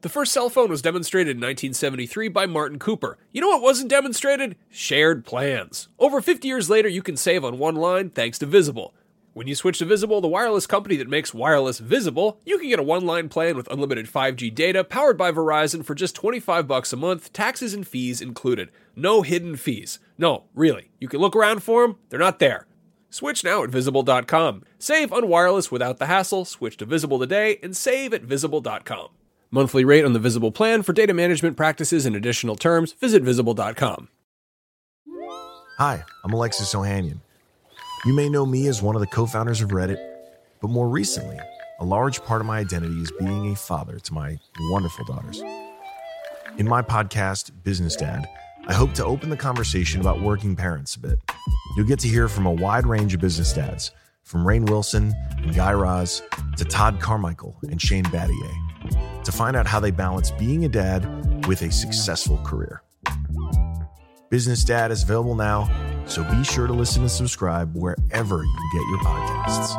The first cell phone was demonstrated in 1973 by Martin Cooper. You know what wasn't demonstrated? Shared plans. Over 50 years later, you can save on one line thanks to Visible. When you switch to Visible, the wireless company that makes wireless visible, you can get a one-line plan with unlimited 5G data powered by Verizon for just $25 a month, taxes and fees included. No hidden fees. No, really. You can look around for them. They're not there. Switch now at Visible.com. Save on wireless without the hassle. Switch to Visible today and save at Visible.com. Monthly rate on the Visible plan. For data management practices and additional terms, visit Visible.com. Hi, I'm Alexis Ohanian. You may know me as one of the co-founders of Reddit, but more recently, a large part of my identity is being a father to my wonderful daughters. In my podcast, Business Dad, I hope to open the conversation about working parents a bit. You'll get to hear from a wide range of business dads, from Rainn Wilson and Guy Raz to Todd Carmichael and Shane Battier, to find out how they balance being a dad with a successful career. Business Dad is available now, so be sure to listen and subscribe wherever you get your podcasts.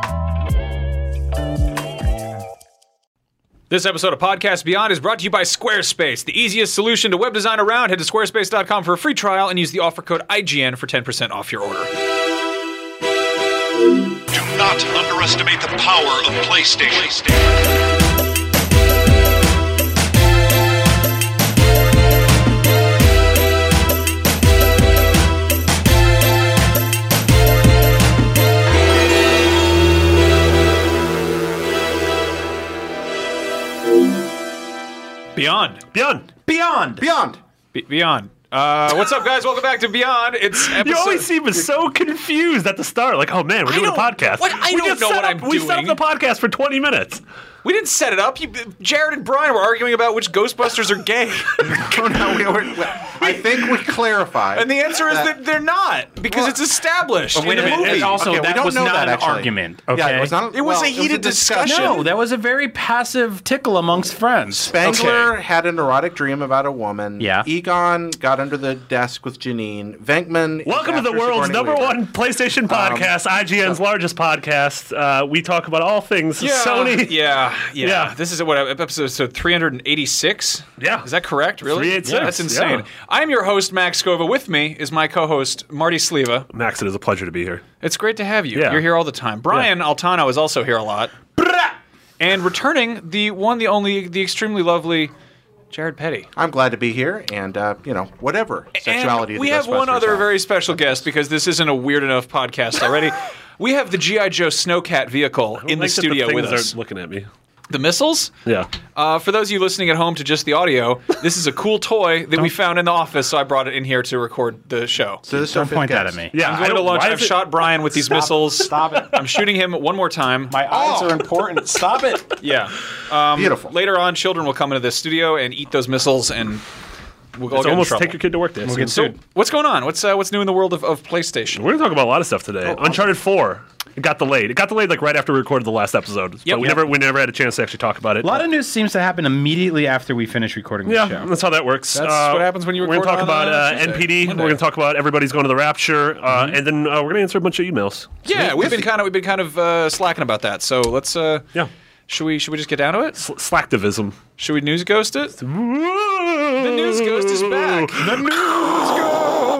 This episode of Podcast Beyond is brought to you by Squarespace, the easiest solution to web design around. Head to squarespace.com for a free trial and use the offer code IGN for 10% off your order. Do not underestimate the power of PlayStation. Beyond. What's up, guys? Welcome back to Beyond. It's episode... You always seem so confused at the start. Like, oh, man, we're doing a podcast. I don't know what I'm doing. We set up the podcast for 20 minutes. We didn't set it up. Jared and Brian were arguing about which Ghostbusters are gay. I think we clarified. And the answer is that they're not, because it's established. Wait a minute. And also, Okay, that was not an argument. Okay? Yeah, it was a heated discussion. No, that was a very passive tickle amongst friends. Spengler had an erotic dream about a woman. Yeah. Egon got under the desk with Janine. Venkman. Welcome to the world's #1 PlayStation podcast, IGN's largest podcast. We talk about all things Sony. Yeah. This is what episode 386. Yeah. Is that correct? Really? 386. That's insane. Yeah. I'm your host, Max Scova. With me is my co-host, Marty Sleva. Max, it is a pleasure to be here. It's great to have you. Yeah. You're here all the time. Brian Altano is also here a lot. And returning, the one, the only, the extremely lovely Jared Petty. I'm glad to be here, and whatever sexuality. And we have one other very special guest, because this isn't a weird enough podcast already. We have the G.I. Joe Snowcat vehicle in the studio with us. Are looking at me. The missiles? Yeah. For those of you listening at home to just the audio, this is a cool toy that we found in the office, so I brought it in here to record the show. So this Don't point that at me. Yeah, I'm going to launch. I've shot Brian with these missiles. Stop it. I'm shooting him one more time. My eyes are important. Stop it. Yeah. Beautiful. Later on, children will come into this studio and eat those missiles, and we'll all It's get in almost trouble. take your kid to work day. We'll get So, sued. what's going on? What's new in the world of PlayStation? We're going to talk about a lot of stuff today. Uncharted 4. It got delayed. It got delayed like right after we recorded the last episode. So we never had a chance to actually talk about it. A lot of news seems to happen immediately after we finish recording the show. Yeah, that's how that works. That's what happens when you We're record going to talk on, about Tuesday, NPD. Monday. We're going to talk about everybody's going to the Rapture, and then we're going to answer a bunch of emails. Yeah, we've been kind of slacking about that. So let's. Yeah. Should we just get down to it? Slacktivism. Should we news ghost it? The news ghost is back. The news ghost.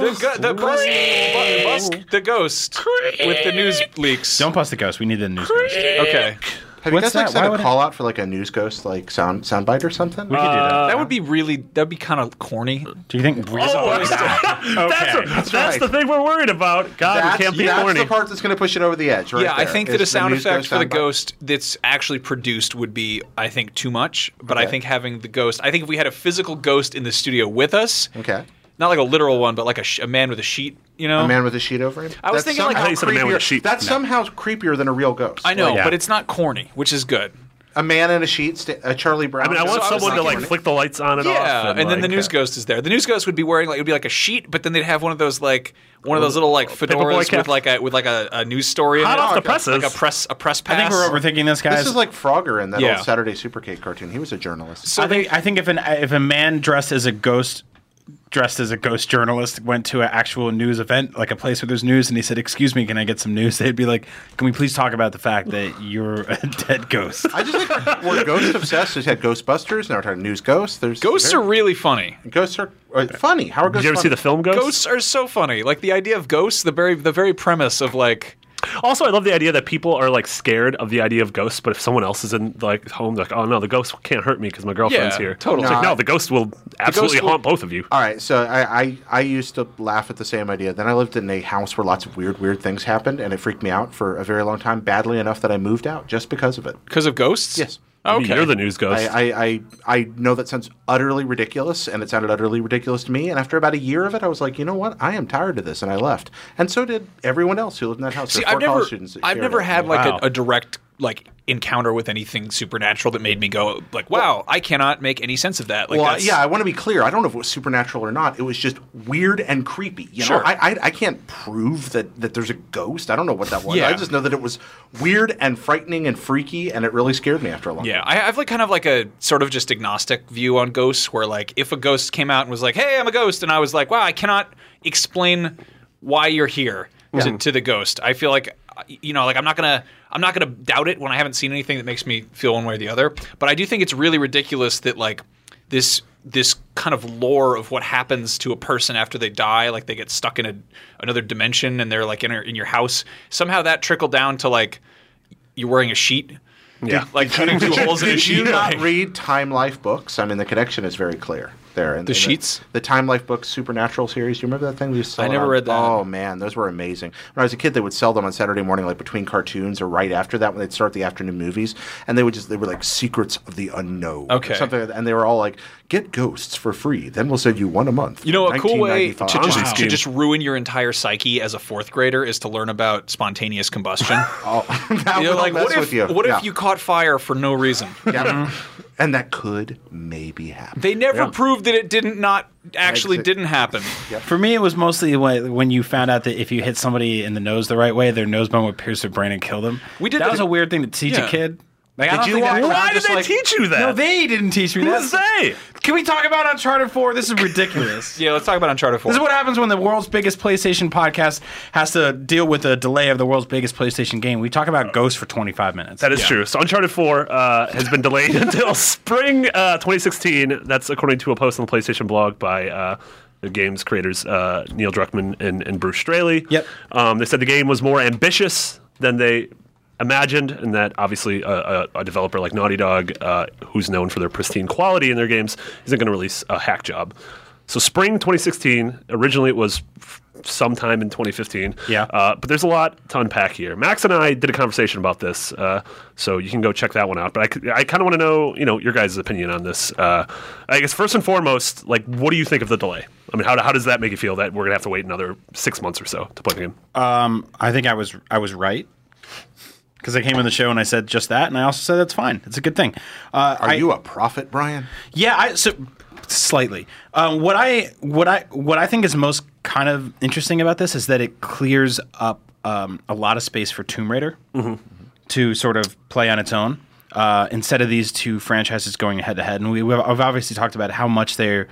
The ghost with the news leaks. Don't bust the ghost. We need the news ghost. Okay. Have you What's guys that? sent Why a would call out for like a news ghost like soundbite or something? We could do that. That would be kind of corny. Do you think? That's right. the thing we're worried about. God, we can't be that's corny. the part that's going to push it over the edge, right? Yeah, I there, think is that a sound news effect for the soundbite. ghost that's actually produced would be, I think, too much. But I think having the ghost, I think if we had a physical ghost in the studio with us, Okay. not like a literal one, but like a man with a sheet, you know? A man with a sheet over him? I was thinking like I thought you said a man with a creepier- sheet. That's somehow creepier than a real ghost. I know, Yeah. but it's not corny, which is good. A man in a sheet, a Charlie Brown. I mean, I want So I was someone to thinking- like flick the lights on and off. Yeah, and then the like, news ghost is there. The news ghost would be wearing like, it would be like a sheet, but then they'd have one of those little like fedoras cap. with like a news story in Hot it. off the presses. Like a press pass. I think we're overthinking this, guys. This is like Frogger in that Yeah. old Saturday Supercade cartoon. He was a journalist. So I think if a man dressed as a ghost dressed as a ghost journalist went to an actual news event, like a place where there's news, and he said, "Excuse me, can I get some news?" They'd be like, "Can we please talk about the fact that you're a dead ghost?" I just think we're ghost obsessed. We've had Ghostbusters. Now we're talking news ghosts. Ghosts are really funny. Ghosts are funny. How are ghosts? Did you ever funny? see the film Ghost? Ghosts are so funny. Like the idea of ghosts, the very premise of like. Also, I love the idea that people are like scared of the idea of ghosts, but if someone else is in like home, they're like, oh no, the ghost can't hurt me because my girlfriend's Yeah, here. totally. It's like, no, the ghost will absolutely haunt both of you. All right, so I used to laugh at the same idea. Then I lived in a house where lots of weird things happened, and it freaked me out for a very long time, badly enough that I moved out just because of it. Because of ghosts? Yes. I mean, Okay. you're the news ghost. I know that sounds utterly ridiculous, and it sounded utterly ridiculous to me. And after about a year of it, I was like, you know what? I am tired of this, and I left. And so did everyone else who lived in that house. See, There were I've four college never, students that I've shared never it. had like Wow. a direct like encounter with anything supernatural that made me go like, wow, I cannot make any sense of that. Like, Well, that's, yeah, I want to be clear. I don't know if it was supernatural or not. It was just weird and creepy. You know, Sure. I can't prove that there's a ghost. I don't know what that was. Yeah. I just know that it was weird and frightening and freaky, and it really scared me after a long time. Yeah, I have like kind of like a sort of just agnostic view on ghosts, where like if a ghost came out and was like, "Hey, I'm a ghost," and I was like, "Wow, I cannot explain why you're here," to the ghost. I feel like, you know, like I'm not gonna doubt it when I haven't seen anything that makes me feel one way or the other. But I do think it's really ridiculous that like this kind of lore of what happens to a person after they die, like they get stuck in another dimension and they're like in your house. Somehow that trickled down to like you're wearing a sheet. Yeah. Like cutting through holes in a Did sheet. you not like- read Time Life books? I mean, the connection is very clear there. And The sheets? the Time Life books, Supernatural series. You remember that thing? We used to sell I it never on- read that. Oh man, those were amazing. When I was a kid, they would sell them on Saturday morning, like between cartoons or right after that when they'd start the afternoon movies, and they were like secrets of the unknown. Okay. Or something, and they were all like, get ghosts for free. Then we'll send you one a month. You know, a cool way to 1995. just ruin your entire psyche as a fourth grader is to learn about spontaneous combustion. That You're will like, mess what with you. if Yeah. you caught fire for no reason? Yeah. And that could maybe happen. They never proved that it Exit. didn't happen. For me, it was mostly when you found out that if you hit somebody in the nose the right way, their nose bone would pierce their brain and kill them. We did that that- was a weird thing to teach Yeah. a kid. Like, I Did don't you think walk that- around Why did just they like- teach you that? No, they didn't teach me Who that. does they? Can we talk about Uncharted 4? This is ridiculous. Yeah, let's talk about Uncharted 4. This is what happens when the world's biggest PlayStation podcast has to deal with the delay of the world's biggest PlayStation game. We talk about Ghost for 25 minutes. That is true. So Uncharted 4 has been delayed until spring 2016. That's according to a post on the PlayStation blog by the game's creators, Neil Druckmann and Bruce Straley. Yep. They said the game was more ambitious than they imagined, and that obviously a developer like Naughty Dog, who's known for their pristine quality in their games, isn't going to release a hack job. So spring 2016, originally it was sometime in 2015. Yeah. But there's a lot to unpack here. Max and I did a conversation about this, so you can go check that one out. But I kind of want to know, your guys' opinion on this. I guess first and foremost, like, what do you think of the delay? I mean, how does that make you feel that we're going to have to wait another 6 months or so to play the game? I think I was right. Because I came on the show and I said just that, and I also said that's fine. It's a good thing. Are you a prophet, Brian? Yeah, slightly. What I think is most kind of interesting about this is that it clears up a lot of space for Tomb Raider to sort of play on its own instead of these two franchises going head to head. And we've obviously talked about how much they're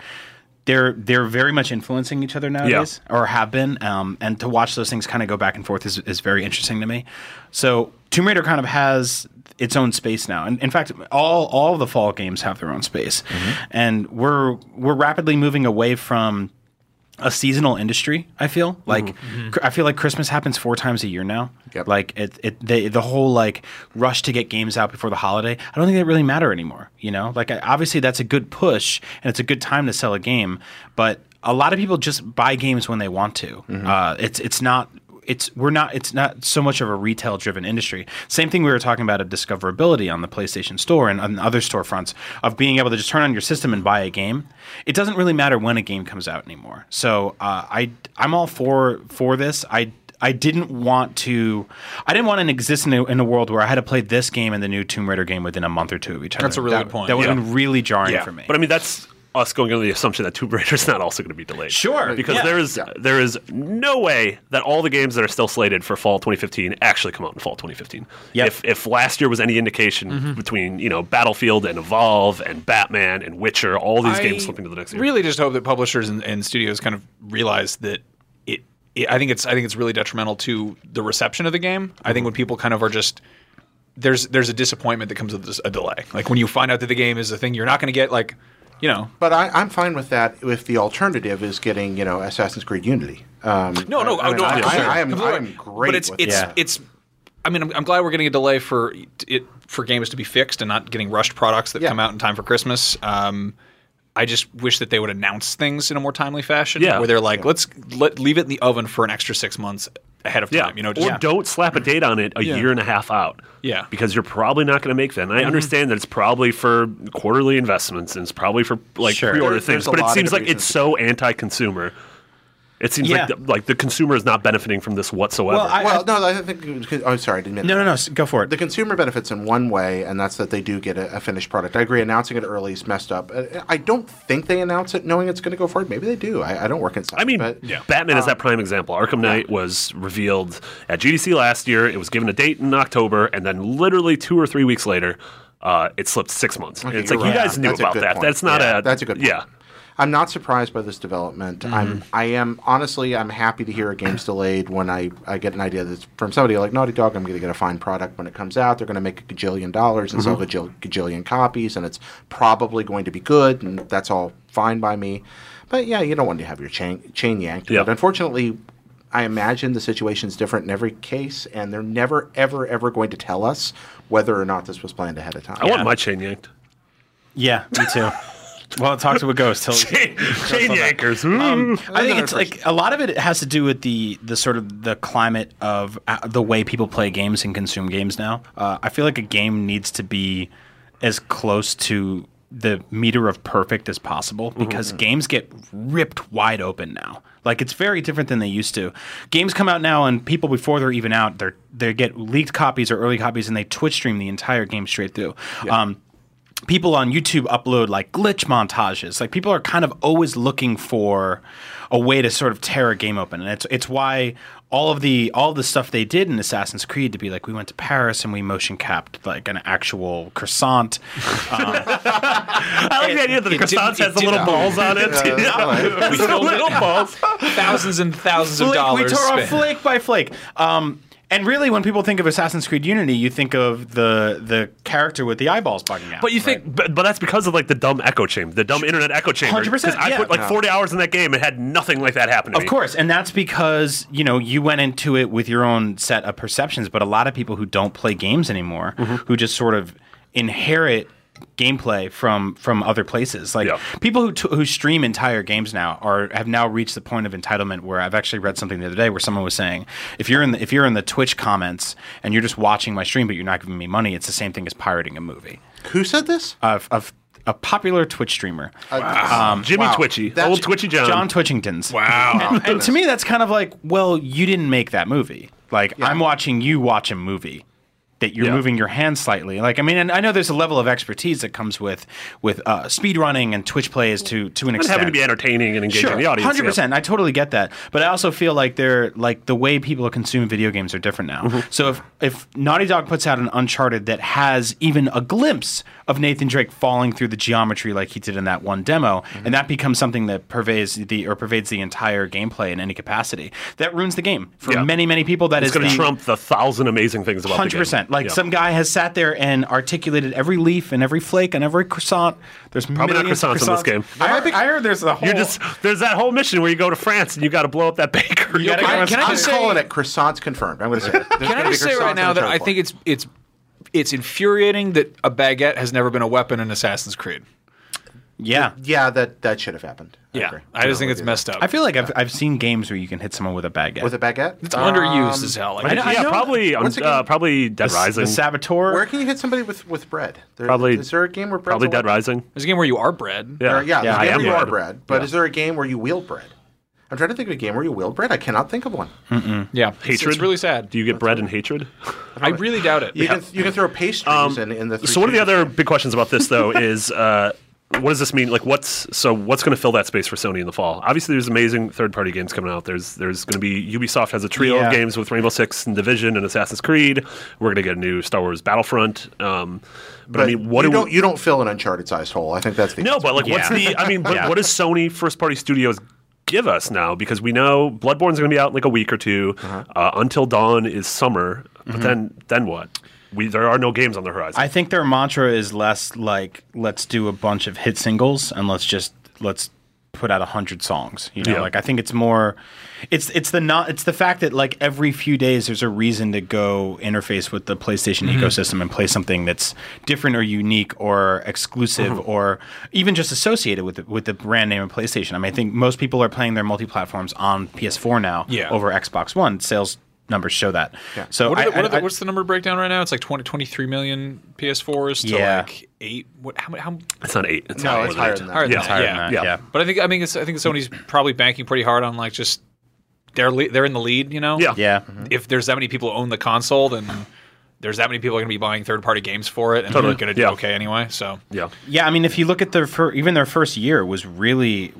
very much influencing each other nowadays, or have been. And to watch those things kind of go back and forth is very interesting to me. So Tomb Raider kind of has its own space now. And in fact, all of the Fall games have their own space. And we're rapidly moving away from a seasonal industry. I feel like Christmas happens 4 times a year now. Yep. Like the whole like rush to get games out before the holiday. I don't think that really matter anymore. Like obviously that's a good push and it's a good time to sell a game, but a lot of people just buy games when they want to. It's not so much of a retail driven industry. Same thing we were talking about of discoverability on the PlayStation Store and on other storefronts of being able to just turn on your system and buy a game. It doesn't really matter when a game comes out anymore. So I'm all for this. I didn't want to exist in a world where I had to play this game and the new Tomb Raider game within a month or two of each other. That's a really good point. That would have been really jarring for me. But I mean, that's us going under the assumption that Tomb Raider is not also going to be delayed. Sure, because yeah. there is no way that all the games that are still slated for fall 2015 actually come out in fall 2015. Yep. If last year was any indication between Battlefield and Evolve and Batman and Witcher, all these games slipping to the next year. Really, just hope that publishers and studios kind of realize that I think it's really detrimental to the reception of the game. I think when people kind of are just there's a disappointment that comes with a delay. Like when you find out that the game is a thing you're not going to get, like. But I'm fine with that if the alternative is getting, Assassin's Creed Unity. I'm great but with it's I mean, I'm glad we're getting a delay for games to be fixed and not getting rushed products that come out in time for Christmas. I just wish that they would announce things in a more timely fashion. Yeah. Where they're like, let's leave it in the oven for an extra 6 months ahead of time. Or don't slap a date on it a year and a half out. Yeah. Because you're probably not going to make that. And I understand that it's probably for quarterly investments and it's probably for pre-order things, but it seems like it's so anti-consumer. It seems like the consumer is not benefiting from this whatsoever. I think. Oh, sorry, I didn't mean No, go for it. The consumer benefits in one way, and that's that they do get a finished product. I agree. Announcing it early is messed up. I don't think they announce it knowing it's going to go forward. Maybe they do. I don't work inside. I mean, Batman is that prime example. Arkham Knight was revealed at GDC last year. It was given a date in October, and then literally 2 or 3 weeks later, it slipped 6 months. Okay, it's like you guys knew about that. Point. That's not That's a good point. Yeah. I'm not surprised by this development. I'm happy to hear a game's delayed when I get an idea that's from somebody like Naughty Dog. I'm going to get a fine product when it comes out. They're going to make $1 gajillion and sell a gajillion copies, and it's probably going to be good, and that's all fine by me. But yeah, you don't want to have your chain yanked. Yeah. But unfortunately, I imagine the situation's different in every case, and they're never, ever, ever going to tell us whether or not this was planned ahead of time. I want my chain yanked. Yeah, me too. Well, talk to a ghost. Chain yankers. I think it's like a lot of it has to do with the sort of the climate of the way people play games and consume games now. I feel like a game needs to be as close to the meter of perfect as possible because games get ripped wide open now. Like it's very different than they used to. Games come out now, and people before they're even out, they get leaked copies or early copies, and they Twitch stream the entire game straight through. Yeah. People on YouTube upload like glitch montages. Like people are kind of always looking for a way to sort of tear a game open, and it's why all of the stuff they did in Assassin's Creed to be like we went to Paris and we motion capped like an actual croissant. I like the idea that the croissant has the little balls on it. We filled little balls, thousands and thousands of dollars. We tore off spent. flake by flake. And really, when people think of Assassin's Creed Unity, you think of the character with the eyeballs bugging out. But you think, but that's because of like the dumb echo chamber, the dumb internet echo chamber. 100%. Because I put like 40 hours in that game and had nothing like that happen to me. Of course, and that's because you went into it with your own set of perceptions. But a lot of people who don't play games anymore, who just sort of inherit gameplay from other places, like people who stream entire games now have now reached the point of entitlement where I've actually read something the other day where someone was saying if you're in the Twitch comments and you're just watching my stream but you're not giving me money, it's the same thing as pirating a movie. Who said this? Of a popular Twitch streamer. Jimmy Twitchy. Old Twitchy John. John Twitchingtons. Wow. And to me that's kind of like, well, you didn't make that movie. Like I'm watching you watch a movie. That you're moving your hand slightly. Like, I mean, and I know there's a level of expertise that comes with speed running and Twitch plays to an extent. Having to be entertaining and engaging the audience. 100%. I totally get that. But I also feel like the way people consume video games are different now. So if Naughty Dog puts out an Uncharted that has even a glimpse of Nathan Drake falling through the geometry like he did in that one demo, and that becomes something that pervades the entire gameplay in any capacity, that ruins the game for many, many people. It's going to trump the 1,000 amazing things about 100%. the game. Like some guy has sat there and articulated every leaf and every flake and every croissant. There's probably not croissants in this game. I heard there's a whole. There's that whole mission where you go to France and you got to blow up that baker. I'm calling it croissants confirmed. I'm going to say it. Can I just say right now that I think it's infuriating that a baguette has never been a weapon in Assassin's Creed. Yeah, that should have happened. I just think it's messed up. I feel like I've seen games where you can hit someone with a baguette. With a baguette? It's underused as hell. Probably Dead Rising. The Saboteur. Where can you hit somebody with bread? Is there a game where bread's probably Dead Rising. There's a game where you are bread. There's a game where you are bread. But is there a game where you wield bread? I'm trying to think of a game where you wield bread. I cannot think of one. Yeah, hatred. It's really sad. Do you get bread and hatred? I really doubt it. You can throw pastries in the. So one of the other big questions about this though is. what does this mean? Like, what's going to fill that space for Sony in the fall? Obviously, there's amazing third-party games coming out. There's going to be Ubisoft has a trio of games with Rainbow Six and Division and Assassin's Creed. We're going to get a new Star Wars Battlefront. But I mean, you don't fill an Uncharted-sized hole. I think that's the no. But like, what's the? I mean, what does Sony first-party studios give us now? Because we know Bloodborne's going to be out in like a week or two. Until Dawn is summer. But then what? There are no games on the horizon. I think their mantra is less like, let's do a bunch of hit singles and let's put out 100 songs. You know, like I think it's more, it's the fact that like every few days there's a reason to go interface with the PlayStation ecosystem and play something that's different or unique or exclusive or even just associated with the brand name of PlayStation. I mean, I think most people are playing their multi-platforms on PS4 now over Xbox One. Sales numbers show that. Yeah. So what's the number breakdown right now? It's like 23 million PS4s to like 8. How? It's not 8. It's higher than that. Higher than that. Yeah. But I think Sony's probably banking pretty hard on like just they're in the lead. You know. Yeah. If there's that many people who own the console, then there's that many people going to be buying third-party games for it, and they're going to do okay anyway. So yeah. I mean, if you look at even their first year was really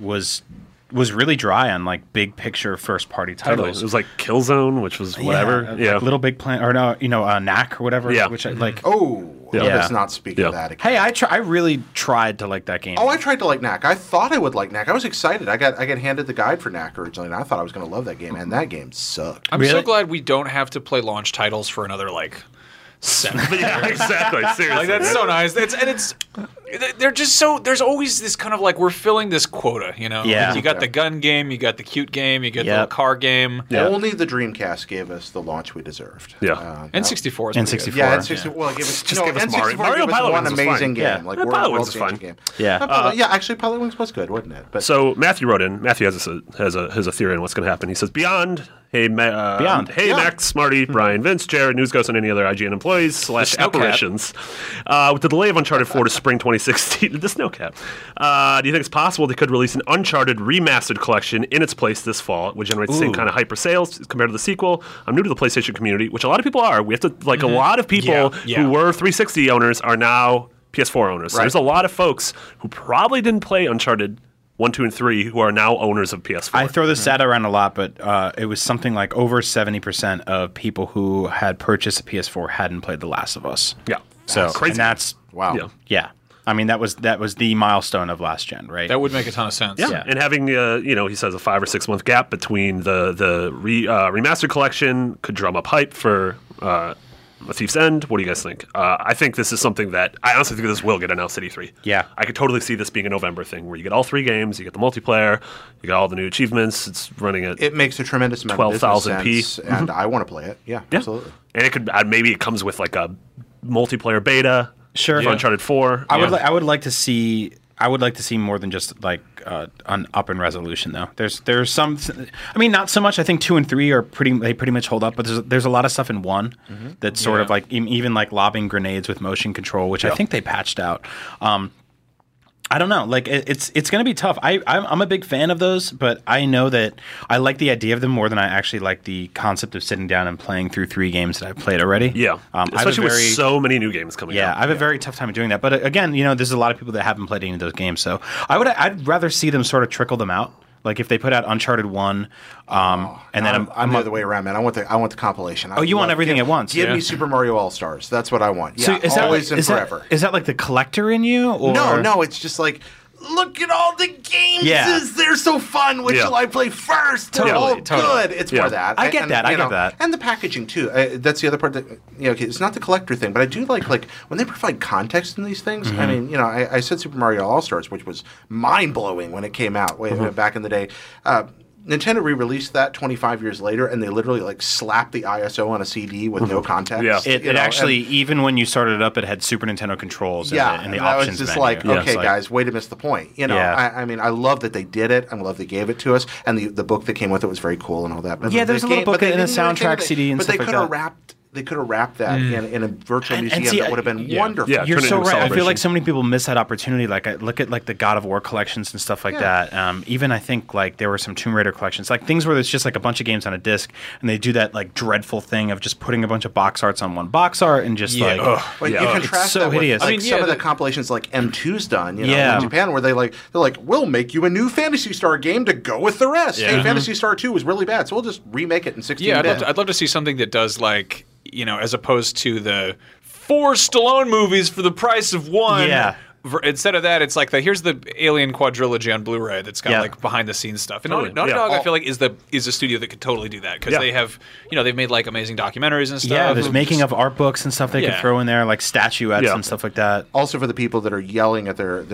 dry on like big picture first party titles. It was like Killzone, which was whatever. Like Little Big Planet, or no, Knack or whatever. Yeah. Which I like. Let's not speak of that again. Hey, I really tried to like that game. I tried to like Knack. I thought I would like Knack. I was excited. I got handed the guide for Knack originally, and I thought I was going to love that game, and that game sucked. I'm so glad we don't have to play launch titles for another like 7 years. Yeah, exactly. Seriously, like that's so nice. They're just so. There's always this kind of like we're filling this quota, you know. Yeah. You got the gun game, you got the cute game, you got the car game. Yeah. Only the Dreamcast gave us the launch we deserved. Yeah. N64 is N64. Yeah, N64. Well, give us N64 Mario gave us Pilot one Wings amazing was fine. game. Like Pilot Wings world was fun. game. Yeah. Actually, Pilot Wings was good, wasn't it? But so Matthew wrote in. Matthew has a theory on what's going to happen. He says, Beyond. Hey, Max, Marty, Brian, Vince, Jared, News Ghost, and any other IGN employees / apparitions. With the delay of Uncharted 4 to spring 2016, the Snowcat. Do you think it's possible they could release an Uncharted remastered collection in its place this fall? It would generate the same kind of hyper sales compared to the sequel. I'm new to the PlayStation community, which a lot of people are. We have to a lot of people who were 360 owners are now PS4 owners. So there's a lot of folks who probably didn't play Uncharted 1, 2, and 3 who are now owners of PS4. I throw this stat around a lot, but it was something like over 70% of people who had purchased a PS4 hadn't played The Last of Us. Yeah. So crazy. And that's wow. Yeah. I mean, that was the milestone of last gen, right? That would make a ton of sense. Yeah. And having he says a 5 or 6 month gap between the remastered collection could drum up hype for A Thief's End. What do you guys think? I think this is something that I honestly think this will get announced at E3. Yeah. I could totally see this being a November thing where you get all 3 games, you get the multiplayer, you get all the new achievements. It's running at it makes a tremendous amount 12,000 of business sense, and I want to play it. Yeah, absolutely. And it could maybe it comes with like a multiplayer beta. Sure. For Uncharted 4. I would like to see more than just like an up in resolution though. There's some, I mean, not so much. I think 2 and 3 they pretty much hold up, but there's a lot of stuff in 1 that's sort of like even like lobbing grenades with motion control, which I think they patched out. I don't know. Like it's going to be tough. I'm a big fan of those, but I know that I like the idea of them more than I actually like the concept of sitting down and playing through 3 games that I've played already. Yeah, especially with so many new games coming out. Yeah, I have a very tough time doing that. But again, there's a lot of people that haven't played any of those games, so I'd rather see them sort of trickle them out. Like if they put out Uncharted 1, and then I'm the other way around, man. I want the compilation. You want everything at once? Give me Super Mario All Stars. That's what I want. Yeah, so always and forever. Is that like the collector in you? Or? No. It's just like, look at all the games. Yeah. They're so fun. Which shall I play first? They're all good. It's more that. I get that. And the packaging too. That's the other part that it's not the collector thing, but I do like when they provide context in these things. I mean, I said Super Mario All Stars, which was mind blowing when it came out way back in the day. Nintendo re-released that 25 years later, and they literally like slapped the ISO on a CD with no context. Yeah. It actually, even when you started it up, it had Super Nintendo controls in the options menu. I was just like, okay, guys, way to miss the point. I mean, I love that they did it. I love they gave it to us, and the book that came with it was very cool and all that. But there's a little book in a soundtrack CD and stuff like that. But they could have wrapped they could have wrapped that in a virtual museum see, that would have been wonderful. Yeah, You're turn it so into a right. I feel like celebration. so many people miss that opportunity. Like, I look at like the God of War collections and stuff like that. Even I think like there were some Tomb Raider collections, like things where it's just like a bunch of games on a disc, and they do that like dreadful thing of just putting a bunch of box arts on one box art and just like. Like you contrast so that with hideous. like I mean, some of the compilations like M2's done, in Japan, where they're like, we'll make you a new Phantasy Star game to go with the rest. Hey, Phantasy Star 2 was really bad, so we'll just remake it in 16-bit. Yeah, I'd love to see something that does like, as opposed to the 4 Stallone movies for the price of one. Yeah. Instead of that, it's like here's the Alien quadrilogy on Blu-ray that's got like behind the scenes stuff. And Totally. Naughty Dog, Yeah. I feel like is a studio that could totally do that because Yeah. they have they've made like amazing documentaries and stuff. Yeah, there's making of art books and stuff they could Yeah. throw in there, like statuettes Yeah. and stuff like that. Also, for the people that are yelling at their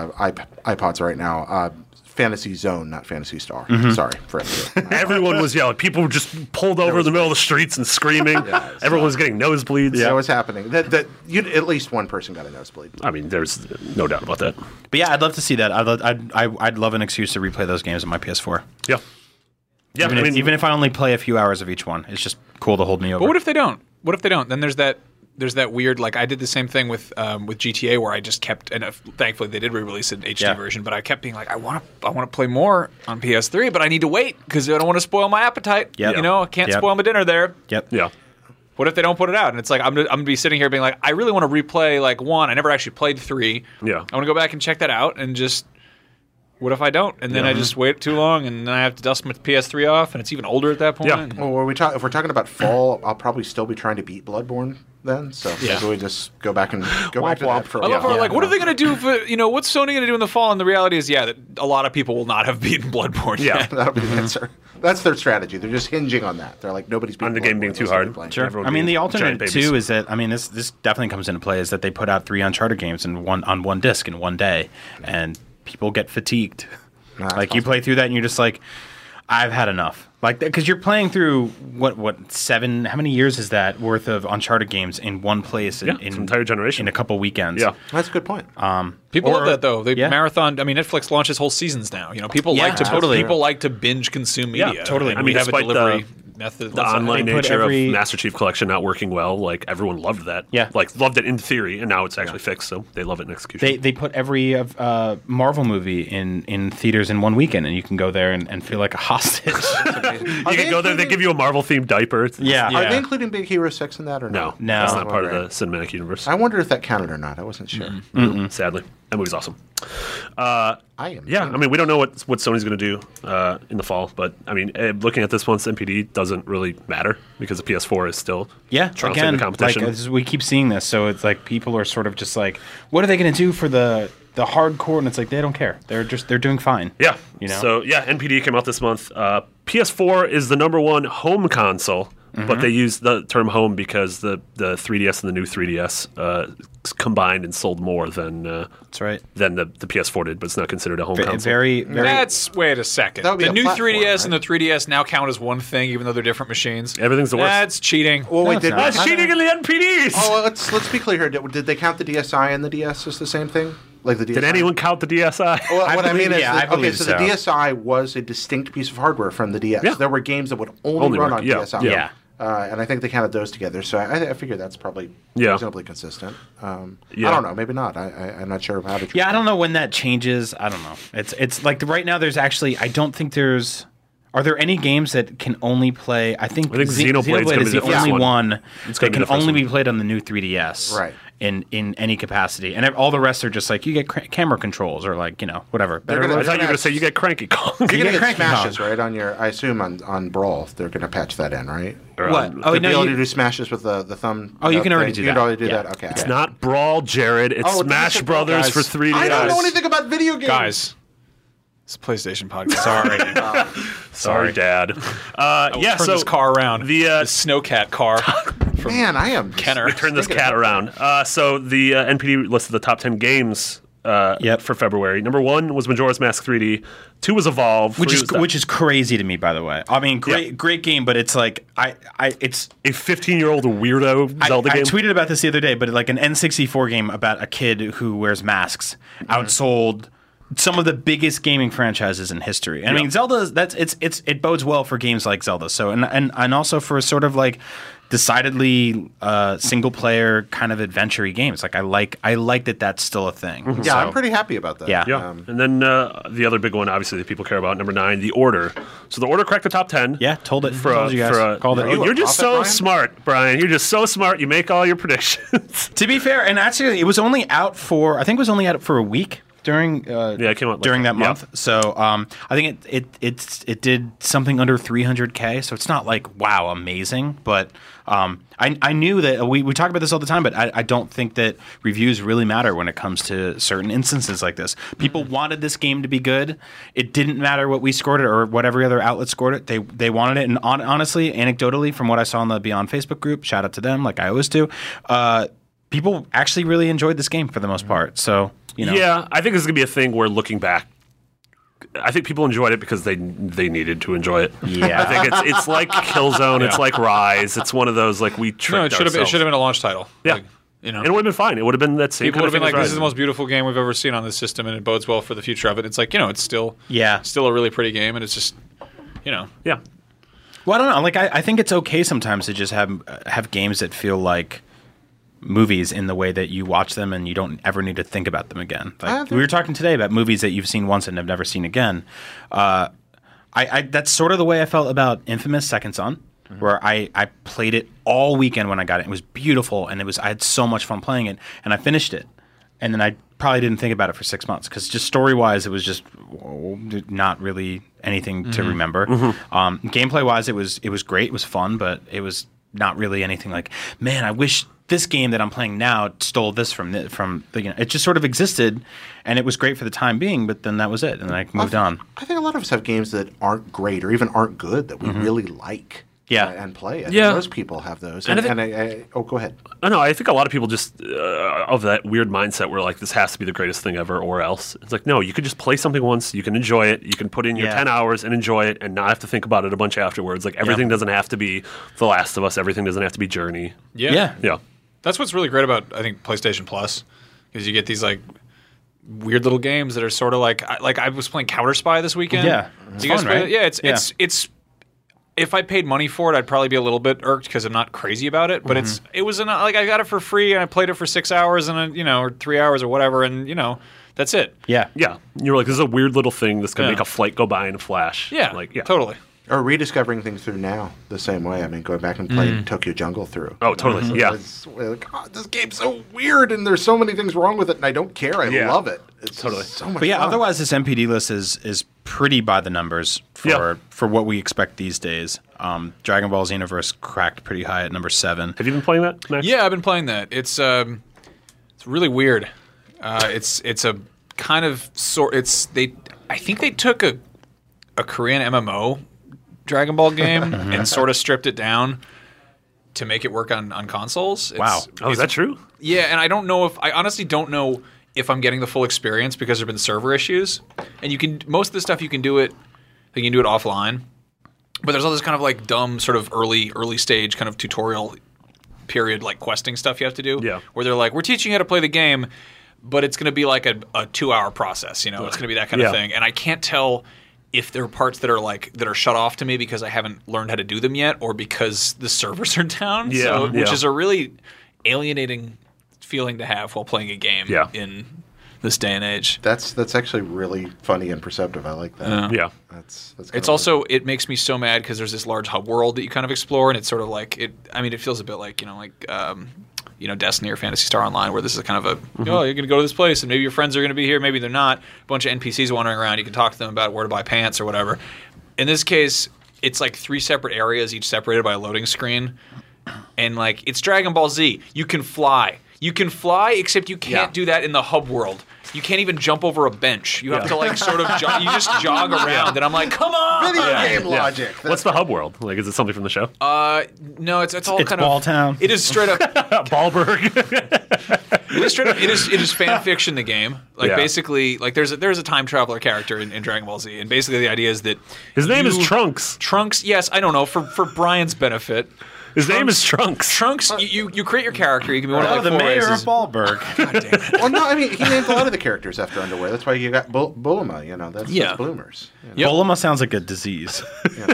iPods right now, Fantasy Zone, not Fantasy Star. Sorry for it. Everyone was yelling. People were just pulled over in the middle of the streets and screaming. Everyone was getting nosebleeds. That was happening. That at least one person got a nosebleed. I mean, there's no doubt about that. But yeah, I'd love to see that. I'd love an excuse to replay those games on my PS4. Yeah. Yeah, Even if I only play a few hours of each one, it's just cool to hold me over. But what if they don't? Then there's that weird, like I did the same thing with GTA where I just kept, and thankfully they did re-release an HD version, but I kept being like, I want to play more on PS3, but I need to wait because I don't want to spoil my appetite. Yep. I can't spoil my dinner there. Yep. Yeah. What if they don't put it out? And it's like I'm gonna be sitting here being like, I really want to replay like 1. I never actually played 3. Yeah. I want to go back and check that out and just. What if I don't? And then I just wait too long, and then I have to dust my PS3 off, and it's even older at that point. Yeah. Well, if we're talking about fall, I'll probably still be trying to beat Bloodborne then. So maybe we just go back to that for I love how we're like, what are they going going to do for, what's Sony going to do in the fall? And the reality is, that a lot of people will not have beaten Bloodborne yet. That'll be the answer. That's their strategy. They're just hinging on that. They're like, nobody's beating On the game Bloodborne, being too let's hard. keep playing. Sure. I mean, the Giant alternate babies. too is that this definitely comes into play is that they put out 3 Uncharted games on one disc in one day, and people get fatigued. Like you play through that and you're just like, I've had enough. Like because you're playing through what 7? How many years is that worth of Uncharted games in one place? In it's an entire generation. in a couple weekends. Yeah. That's a good point. People love that though. They yeah. marathon. I mean, Netflix launches whole seasons now. People like to totally. People like to binge consume media. Yeah, totally. And I mean, we have a despite delivery method. The online They put nature every- of Master Chief Collection not working well, like everyone loved that. Yeah. Like loved it in theory, and now it's actually fixed, so they love it in execution. They put every Marvel movie in theaters in one weekend, and you can go there and feel like a hostage. you can go there, they give you a Marvel themed diaper. Yeah. Are they including Big Hero 6 in that or No, no? that's not part of the cinematic universe. I wonder if that counted or not. I wasn't sure. Sadly, that movie's awesome. I am. Yeah, I mean, we don't know what Sony's going to do in the fall, but I mean, looking at this month's NPD doesn't really matter because the PS4 is still trouncing again, the competition. Like, we keep seeing this, so it's like people are sort of just like, what are they going to do for the hardcore? And it's like they don't care. They're doing fine. Yeah. You know? So yeah, NPD came out this month. PS4 is the #1 home console, but they use the term home because the 3DS and the new 3DS combined and sold more than That's right. than the PS4 did, but it's not considered a home console. Very. Wait a second. That would be The a new platform, 3DS right? and the 3DS now count as one thing, even though they're different machines. Everything's the worst. That's cheating. Well, wait, it's did not. That's cheating in the NPDs. Oh, let's be clear here. Did they count the DSi and the DS as the same thing? Like the DSi? Did anyone count the DSi? Well, I what I believe- mean is, yeah, that, I believe so the so. DSi was a distinct piece of hardware from the DS. Yeah. There were games that would only run work, on yeah, DSi. yeah. And I think they counted those together. So I figure that's probably Yeah. reasonably consistent. Yeah. I don't know. Maybe not. I'm not sure how to. Yeah, I don't know when that changes. I don't know. It's like right now. There's actually. I don't think there's. Are there any games that can only play? I think Xenoblade's gonna Xenoblade be is the the first only one. one It's that gonna be can the first only one. be played on the new 3DS. Right. In any capacity, and all the rest are just like you get camera controls or like whatever. They're gonna- I thought you were going to say you get Cranky Kong. You're gonna get Cranky smashes, Kong. right? On your, I assume on Brawl, they're gonna patch that in, right? What? The Oh no, ability to you, do smashes with the thumb. Oh, you can already thing. do You can that. already do Yeah. that. Okay. It's not Brawl, Jared. It's Oh, Smash this is Brawl, Brothers guys. for 3DS. I don't know anything about video games. Guys, it's a PlayStation podcast. Sorry, Dad. Yeah, Turn so this car around. the Snowcat car. Man, I am. Kenner. turn this cat around. So the NPD listed the top 10 games for February. Number 1 was Majora's Mask 3D. 2 was Evolve. which is crazy to me, by the way. I mean, great game, but it's like it's. a 15-year-old weirdo Zelda I game. tweeted about this the other day, but like an N64 game about a kid who wears masks outsold some of the biggest gaming franchises in history. I mean, Zelda. It bodes well for games like Zelda. So and also for sort of like decidedly single player kind of adventure-y games. Like I like that that's still a thing. Yeah, So, I'm pretty happy about that. Yeah. Yeah. And then the other big one, obviously, that people care about, number 9, The Order. So The Order cracked the top 10. Yeah, told it. For Told you guys. Called it. you You're a just prophet, so Brian? smart, Brian. You're just so smart. You make all your predictions. To be fair, and actually, it was only out for a week during it came out during that yeah. month. So I think it did something under 300K. So it's not like wow, amazing, but I knew that we talk about this all the time, but I don't think that reviews really matter when it comes to certain instances like this. People wanted this game to be good. It didn't matter what we scored it or what every other outlet scored it. They wanted it, and honestly, anecdotally, from what I saw in the Beyond Facebook group, shout out to them, like I always do. People actually really enjoyed this game for the most part. So, you know. Yeah, I think this is going to be a thing where looking back, I think people enjoyed it because they needed to enjoy it. Yeah. I think it's like Killzone, it's like Rise. It's one of those like we tricked No, it should have ourselves. been a launch title. Yeah. Like, you know. And it would have been fine. It would have been that same People kind would of have been thing like, as "This is the Rise. most beautiful game we've ever seen on this system, and it bodes well for the future of it." It's like, you know, it's still Yeah. still a really pretty game, and it's just, you know, Yeah. Well, I don't know. Like, I think it's okay sometimes to just have games that feel like movies in the way that you watch them and you don't ever need to think about them again. Like we were talking today about movies that you've seen once and have never seen again. That's sort of the way I felt about Infamous Second Son, where I played it all weekend when I got it. It was beautiful, and I had so much fun playing it, and I finished it. And then I probably didn't think about it for 6 months because just story-wise, it was just not really anything to remember. Gameplay-wise, it was great. It was fun, but it was not really anything like, man, I wish this game that I'm playing now stole this from the, it just sort of existed, and it was great for the time being, but then that was it, and then I moved on. I think a lot of us have games that aren't great or even aren't good that we really like. Yeah. And play. I think Yeah. most people have those. And And, I and oh, go ahead. I know. I think a lot of people just of that weird mindset where like this has to be the greatest thing ever or else. It's like, no, you could just play something once, you can enjoy it, you can put in your Yeah. 10 hours and enjoy it and not have to think about it a bunch afterwards. Like everything doesn't have to be The Last of Us, everything doesn't have to be Journey. Yeah. Yeah. That's what's really great about, I think, PlayStation Plus, because you get these like weird little games that are sort of like I was playing Counter Spy this weekend. Yeah. Do you guys fun, play right? it? Yeah, it's if I paid money for it, I'd probably be a little bit irked because I'm not crazy about it. But it was like I got it for free and I played it for 6 hours and or 3 hours or whatever, and that's it. Yeah. Yeah. You're like, this is a weird little thing that's going to Yeah. make a flight go by in a flash. Yeah, Like, yeah. totally. Or rediscovering things through now the same way. I mean, going back and playing Tokyo Jungle through. Oh, totally. Yeah. It's like, oh, this game's so weird and there's so many things wrong with it and I don't care. I Yeah. love it. It's Totally. so much But yeah, fun. otherwise this MPD list is pretty by the numbers for what we expect these days. Dragon Ball Xenoverse cracked pretty high at number 7. Have you been playing that, Max? Yeah, I've been playing that. It's really weird. It's a kind of I think they took a Korean MMO Dragon Ball game and sort of stripped it down to make it work on consoles. Wow. Oh, is that true? Yeah, and I honestly don't know if I'm getting the full experience because there've been server issues. And most of the stuff you can do it offline. But there's all this kind of like dumb sort of early stage kind of tutorial period like questing stuff you have to do. Yeah. Where they're like, we're teaching you how to play the game, but it's going to be like a 2-hour process, It's going to be that kind of thing. And I can't tell if there are parts that are shut off to me because I haven't learned how to do them yet or because the servers are down. Yeah, Which is a really alienating feeling to have while playing a game in this day and age. That's actually really funny and perceptive. I like that. Yeah. That's It's also, it makes me so mad because there's this large hub world that you kind of explore, and it's sort of like it feels a bit like Destiny or Phantasy Star Online, where this is kind of a you're going to go to this place and maybe your friends are going to be here, maybe they're not. A bunch of NPCs wandering around, you can talk to them about where to buy pants or whatever. In this case, it's like 3 separate areas, each separated by a loading screen, and like it's Dragon Ball Z. You can fly. You can fly, except you can't do that in the hub world. You can't even jump over a bench. You have to like sort of you just jog around, and I'm like, come on! video game logic. What's the hub world? Like, is it something from the show? No, it's all It's kind Ball of Town. It is straight up. Ballberg. It is straight up. It is fan fiction. The game, like Yeah. basically, like there's a time traveler character in Dragon Ball Z, and basically the idea is that His name is you- Trunks. Trunks. Yes, I don't know for Brian's benefit. His name is Trunks. Trunks, you create your character. You can be one of like the four mayor races. of Ballberg. God damn it. Well, no, I mean, he named a lot of the characters after underwear. That's why you got Bulma, that's bloomers. Yep. Bulima sounds like a disease.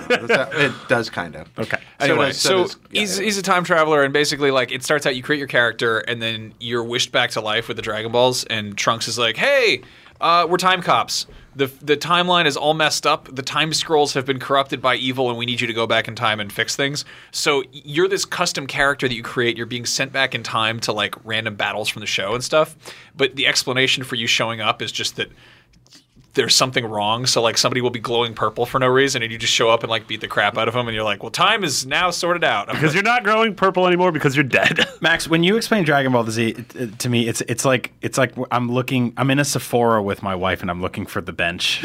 It does kind of. Okay. Anyway, does- he's a time traveler, and basically, like, it starts out you create your character, and then you're wished back to life with the Dragon Balls, and Trunks is like, hey, we're time cops. The timeline is all messed up. The time scrolls have been corrupted by evil, and we need you to go back in time and fix things. So you're this custom character that you create. You're being sent back in time to, like, random battles from the show and stuff. But the explanation for you showing up is just that there's something wrong. So, like, somebody will be glowing purple for no reason, and you just show up and, like, beat the crap out of them, and you're like, well, time is now sorted out. Because you're not growing purple anymore because you're dead. Max, when you explain Dragon Ball Z to me, it's like I'm in a Sephora with my wife and I'm looking for the bench.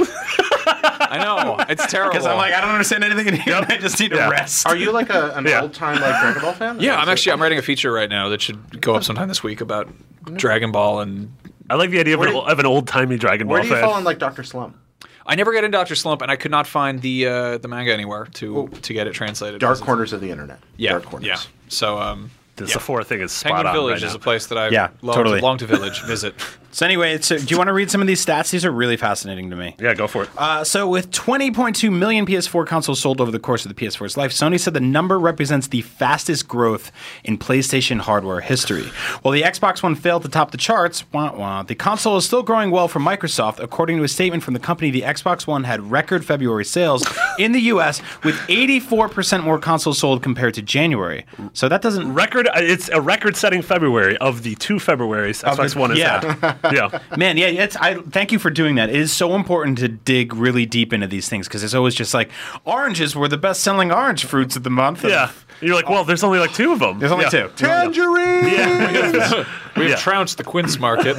I know. It's terrible. Because I'm like, I don't understand anything in here. I just need to rest. Are you like an old time like Dragon Ball fan? Yeah, I'm writing a feature right now that should go up sometime this week about Dragon Ball, and I like the idea of an old-timey Dragon Ball Where do you fan. fall on like Dr. Slump? I never got into Dr. Slump, and I could not find the manga anywhere to get it translated. Dark corners of the internet. Yeah, Dark corners. yeah. So the Sephora thing is spot Penguin on Village right is now. a place that I totally. long to visit. So anyway, do you want to read some of these stats? These are really fascinating to me. Yeah, go for it. So with 20.2 million PS4 consoles sold over the course of the PS4's life, Sony said the number represents the fastest growth in PlayStation hardware history. While the Xbox One failed to top the charts, the console is still growing well for Microsoft. According to a statement from the company, the Xbox One had record February sales in the US with 84% more consoles sold compared to January. So that doesn't... It's a record-setting February of the 2 Februarys Xbox One has had. Yeah. Man, yeah, thank you for doing that. It is so important to dig really deep into these things because it's always just like, oranges were the best-selling orange fruits of the month. Yeah. And you're like, well, there's only like 2 of them. There's only 2. Tangerine! Yeah. We've trounced the Quince market.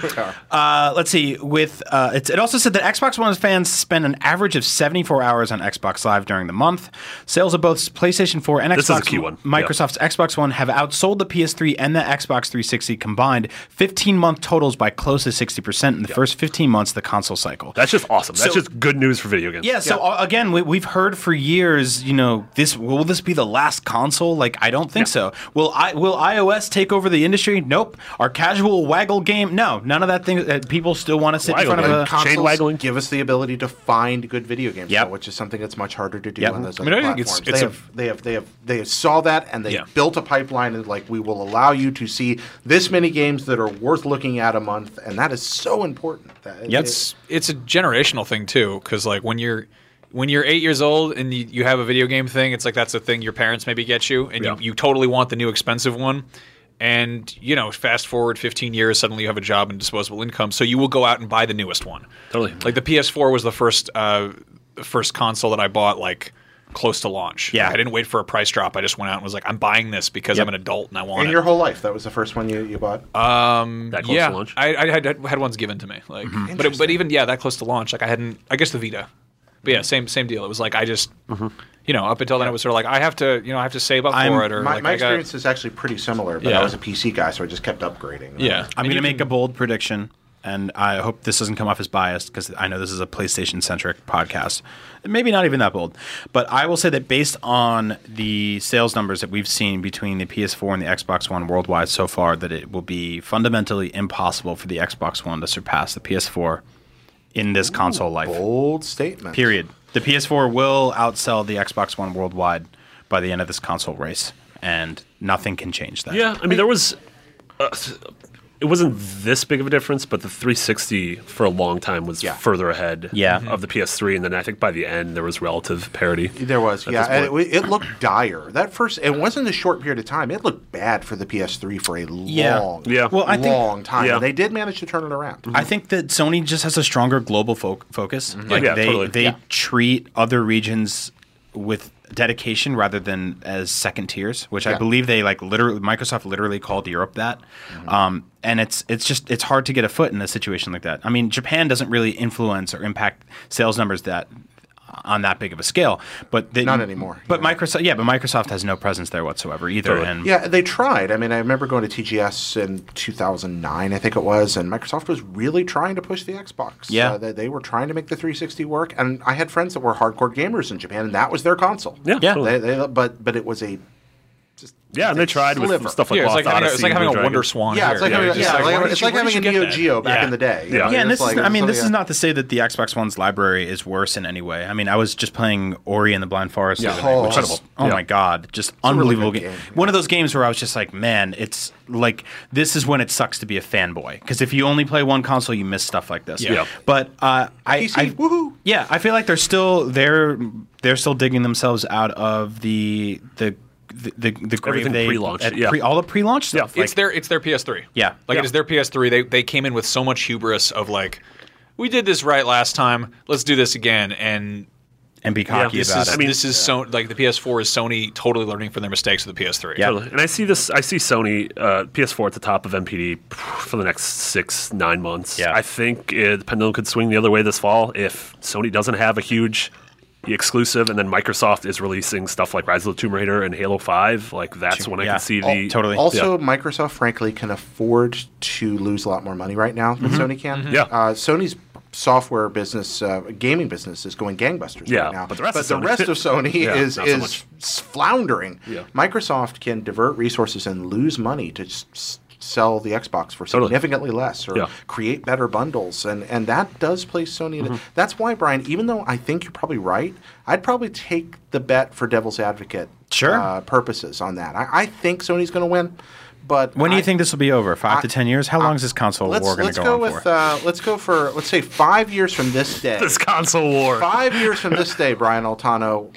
Let's see. It also said that Xbox One fans spend an average of 74 hours on Xbox Live during the month. Sales of both PlayStation 4 and This is a Xbox key one. Microsoft's Xbox One have outsold the PS3 and the Xbox 360 combined 15-month totals by close to 60% in the first 15 months of the console cycle. That's just awesome. That's So- just good news for video games. Yeah, so again, we've heard for years, will this be the last console? Like, I don't think so. Will iOS take over the industry? Nope. Our casual waggle game? No, none of that thing. People still want to sit in front of Waggle a... game. Chain waggling. Give us the ability to find good video games, Yep. now, which is something that's much harder to do Yep. on those I mean, other I think platforms. They saw that and they built a pipeline and like we will allow you to see this many games that are worth looking at a month, and that is so important. It's a generational thing too, because like when you're 8 years old and you have a video game thing, it's like that's the thing your parents maybe get you, and you totally want the new expensive one. And, fast forward 15 years, suddenly you have a job and disposable income, so you will go out and buy the newest one. Totally. Like the PS4 was the first console that I bought like close to launch. Yeah. Like, I didn't wait for a price drop. I just went out and was like, I'm buying this because I'm an adult and I want In it. your whole life, that was the first one you bought? That close to launch? I had ones given to me. Like, but even that close to launch, like I guess the Vita. But yeah, same deal. It was like I just, up until then it was sort of like I have to save up for it. Or my like experience is actually pretty similar, but I was a PC guy, so I just kept upgrading. Yeah, I'm going to make a bold prediction, and I hope this doesn't come off as biased because I know this is a PlayStation-centric podcast. Maybe not even that bold. But I will say that based on the sales numbers that we've seen between the PS4 and the Xbox One worldwide so far, that it will be fundamentally impossible for the Xbox One to surpass the PS4 in this console life. Bold statement. Period. The PS4 will outsell the Xbox One worldwide by the end of this console race, and nothing can change that. Yeah, I mean, there was... it wasn't this big of a difference, but the 360 for a long time was further ahead of the PS3, and then I think by the end there was relative parity. There was, and it looked dire. It wasn't a short period of time. It looked bad for the PS3 for a long time. Yeah. And they did manage to turn it around. I think that Sony just has a stronger global focus. Like totally. they treat other regions with dedication rather than as second tiers, which I believe they Microsoft literally called Europe that. And it's hard to get a foot in a situation like that. I mean, Japan doesn't really influence or impact sales numbers on that big of a scale, but not anymore. But Microsoft has no presence there whatsoever either. Totally. And they tried. I mean, I remember going to TGS in 2009, I think it was, and Microsoft was really trying to push the Xbox. Yeah, they were trying to make the 360 work, and I had friends that were hardcore gamers in Japan, and that was their console. Yeah. Yeah. Totally. But it was a Yeah, and they tried with sliver. stuff like Yeah, Lost it's like Odyssey, having a Blue Wonder Dragon. Swan. Yeah, here. it's like You're having, just yeah, where it's did like you having a get Neo that? Geo back in the day. Yeah. Yeah, and it's this is, like- I mean, this yeah. is not to say that the Xbox One's library is worse in any way. I mean, I was just playing Ori and the Blind Forest. the other night, which is- incredible. oh Yeah. my God, just a really unbelievable good game. game, One of those games where I was just like, man, it's like, this is when it sucks to be a fanboy. Because if you only play one console, you miss stuff like this. Yeah. But PC, woohoo. yeah, I feel like they're still digging themselves out of the grave Everything they pre-launch, at yeah. all the pre-launch stuff. Yeah. It's their PS3. Yeah. Like Yeah. it is their PS3. They came in with so much hubris of like, we did this right last time. Let's do this again. And and be cocky this about is it. this is so like the PS4 is Sony totally learning from their mistakes with the PS3. Yeah. Totally. And I see Sony PS4 at the top of MPD for the next 6-9 months. Yeah. I think the pendulum could swing the other way this fall if Sony doesn't have a huge exclusive, and then Microsoft is releasing stuff like Rise of the Tomb Raider and Halo 5. Like that's when I Yeah. can see the totally. Also, Microsoft, frankly, can afford to lose a lot more money right now than Sony can. Yeah. Sony's software business, gaming business, is going gangbusters Yeah, right now. but the rest of Sony- of Sony Yeah, is not so much. floundering. Yeah. Microsoft can divert resources and lose money to sell the Xbox for Totally. significantly less, or Yeah. create better bundles, and that does place Sony. That's why, Brian, even though I think you're probably right, I'd probably take the bet for devil's advocate Sure. purposes on that. I think Sony's going to win. But When do you think this will be over? 5 to 10 years? How long is this console war going to go on for? Let's go for, let's say 5 years from this day. this console war. 5 years from this day, Brian Altano.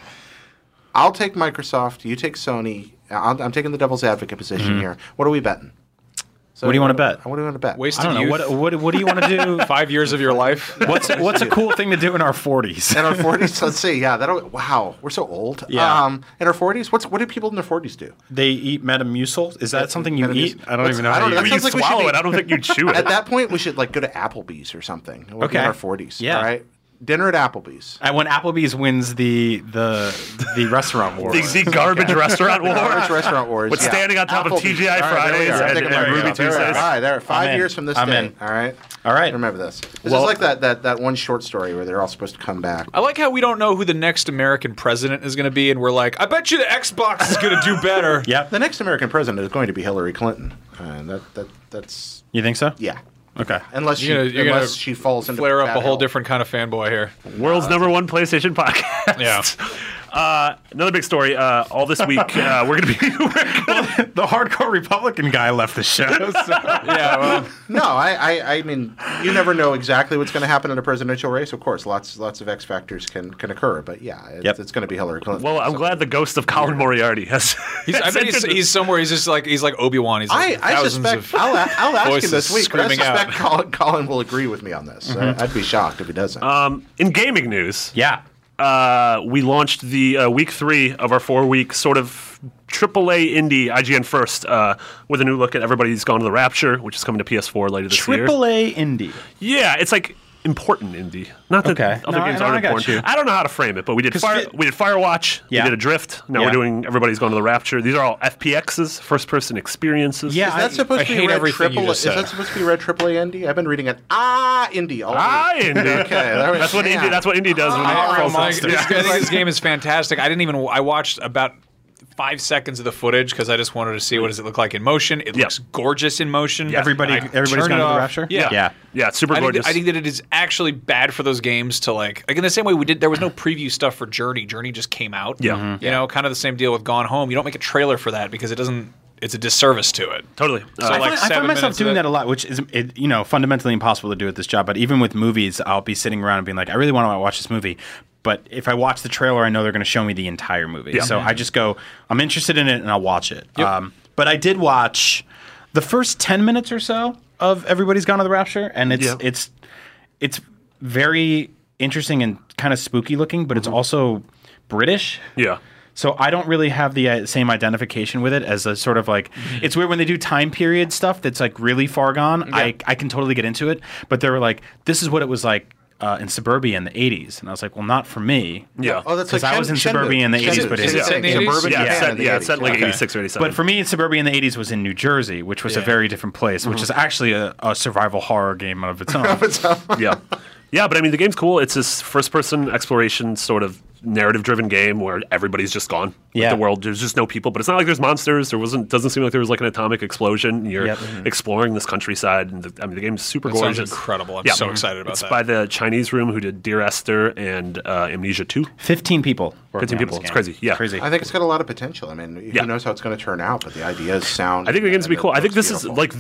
I'll take Microsoft. You take Sony. I'm taking the devil's advocate position here. What are we betting? So What do you wanna bet? What do you want to bet? Wasted I don't know. youth. What do you want to do? 5 years of your life. What's a cool thing to do in our 40s? In our 40s, let's see. Yeah, wow, we're so old. Yeah. In our 40s, what do people in their 40s do? They eat Metamucil? Is that something you Metamucil. eat? I don't even know I how don't you know. I mean, That you sounds like we should swallow be- it. I don't think you chew it. At that point, we should like go to Applebee's or something. We'll be Okay. in our 40s. Yeah. All right. Dinner at Applebee's. And when Applebee's wins the restaurant war. the garbage restaurant war. Garbage restaurant wars. With yeah. standing on top of Applebee's. TGI All right, there we Fridays are. and- There we and go. Ruby There we are. Tuesdays. All right, there. 5 I'm in. years from this I'm day. in. All right. All right. Remember this. This Well- is like that one short story where they're all supposed to come back. I like how we don't know who the next American president is going to be, and we're like, I bet you the Xbox is going to do better. Yep. The next American president is going to be Hillary Clinton. That's You think so? yeah. Okay. Unless You're gonna unless she falls into Flare up bad a whole health. different kind of fanboy here. World's #1 PlayStation podcast. Yeah. Another big story. All this week, we're going to be. The hardcore Republican guy left the show. So. Yeah, well, No, I mean, you never know exactly what's going to happen in a presidential race. Of course, lots of X factors can occur, but yeah, it's going to be Hillary Clinton. Well, I'm glad the ghost of Colin Moriarty has. I bet he's somewhere. He's just like Obi-Wan. He's like I thousands suspect of I'll ask him voices this week. But I screaming suspect out. Colin will agree with me on this. I'd be shocked if he doesn't. In gaming news, Yeah. we launched the week 3 of our 4-week sort of AAA indie IGN First with a new look at Everybody's Gone to the Rapture, which is coming to PS4 later this year. AAA indie. Yeah, it's like important indie. Not that Okay. other No, games I aren't got important. you. I don't know how to frame it, but we did 'Cause we did Firewatch, Yeah. we did Adrift. Now Yeah. we're doing Everybody's Gone to the Rapture. These are all FPXs, first-person experiences. Yeah. is that supposed I to be hate red everything you triple? just Is said. that supposed to be red AAA indie? I've been reading it indie all week. indie. Okay, there we- That's what yeah. indie. That's what indie does. When Oh my, it I think this game is fantastic. I watched about 5 seconds of the footage because I just wanted to see what does it look like in motion. It Yeah. looks gorgeous in motion. Everybody's Turn gone it to the off. Rapture? Yeah. Yeah. Yeah, it's super gorgeous. I think that it is actually bad for those games to like in the same way we did. There was no preview stuff for Journey. Journey just came out. Yeah. Mhm. You know, kind of the same deal with Gone Home. You don't make a trailer for that because it doesn't. It's a disservice to it. Totally. So, I like, find 7 myself minutes of doing it. that a lot, which is fundamentally impossible to do at this job. But even with movies, I'll be sitting around and being like, I really want to watch this movie. But if I watch the trailer, I know they're going to show me the entire movie. Yeah. So I just go, I'm interested in it, and I'll watch it. But I did watch the first 10 minutes or so of Everybody's Gone to the Rapture, and it's very interesting and kind of spooky looking, but it's also British. Yeah. So I don't really have the same identification with it as a sort of like it's weird when they do time period stuff that's like really far gone. I can totally get into it, but they were like, this is what it was like in suburbia in the 80s, and I was like, well, not for me. Yeah. Oh, that's like Because I was in suburbia in the 80s, but Is it set in the 80s? suburban Yeah, Japan it's in the set like 80s. 86 or 87. But for me, suburbia in the 80s was in New Jersey, which was a very different place, which is actually a survival horror game of its own. yeah. Yeah, but I mean, the game's cool. It's this first-person exploration sort of narrative-driven game where everybody's just gone. Yeah. The world, there's just no people. But it's not like there's monsters. Doesn't seem like there was like an atomic explosion. You're exploring this countryside, and the game's super gorgeous. Sounds incredible. I'm so excited about it's that. It's by the Chinese room who did Dear Esther and Amnesia 2. 15 people. 15 people. It's crazy. Yeah. Crazy. I think it's got a lot of potential. I mean, who knows how it's going to turn out, but the ideas sound. I think the game's going to be cool. I think these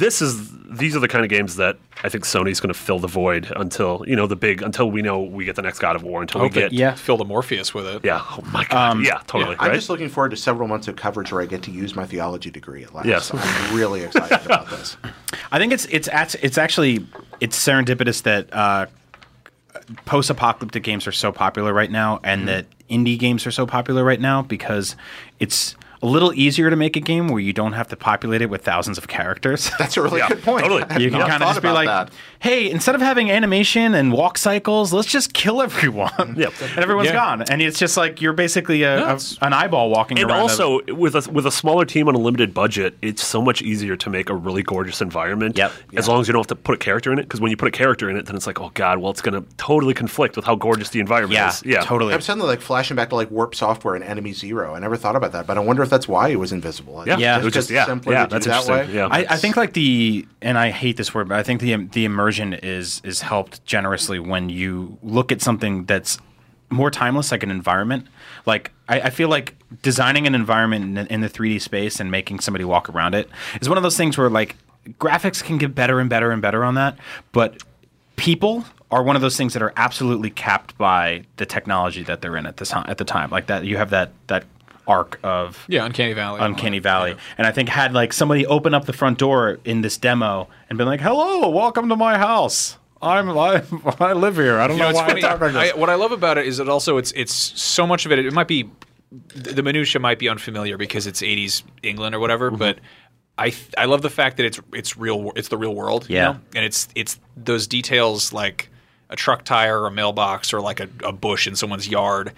these are the kind of games that I think Sony's going to fill the void until, until we know we get the next God of War, until we get. Fill the Morpheus with it. Yeah. Oh my God. Yeah, totally. I'm right? just looking forward to several months of coverage where I get to use my theology degree at last. Yes. I'm really excited about this. I think it's actually serendipitous that post-apocalyptic games are so popular right now, and that indie games are so popular right now because it's a little easier to make a game where you don't have to populate it with thousands of characters. That's a really good point. Totally. I You can kind of just be like, hey, instead of having animation and walk cycles, let's just kill everyone. Yep. And everyone's gone. And it's just like you're basically an eyeball walking And around. also, with a smaller team on a limited budget, it's so much easier to make a really gorgeous environment. Yep. As long as you don't have to put a character in it, because when you put a character in it, then it's like, oh God, well, it's going to totally conflict with how gorgeous the environment is. Yeah, totally. I'm suddenly flashing back to Warp Software and Enemy Zero. I never thought about that, but I wonder if that's why it was invisible. Yeah. It was just simpler to do that's that way. interesting. Yeah. I think and I hate this word, but I think the immersion is helped generously when you look at something that's more timeless, like an environment. Like I feel like designing an environment in the 3D space and making somebody walk around it is one of those things where graphics can get better and better and better on that, but people are one of those things that are absolutely capped by the technology that they're in at the time. Like that, you have that arc of Uncanny Valley. And I think had somebody open up the front door in this demo and been like, "Hello, welcome to my house. I live here. I don't know it's why funny. I talk like this." What I love about it is that also it's so much of it. It might be the minutia might be unfamiliar because it's 80s England or whatever, but I love the fact that it's real. It's the real world. Yeah. And it's those details like a truck tire or a mailbox or like a bush in someone's yard.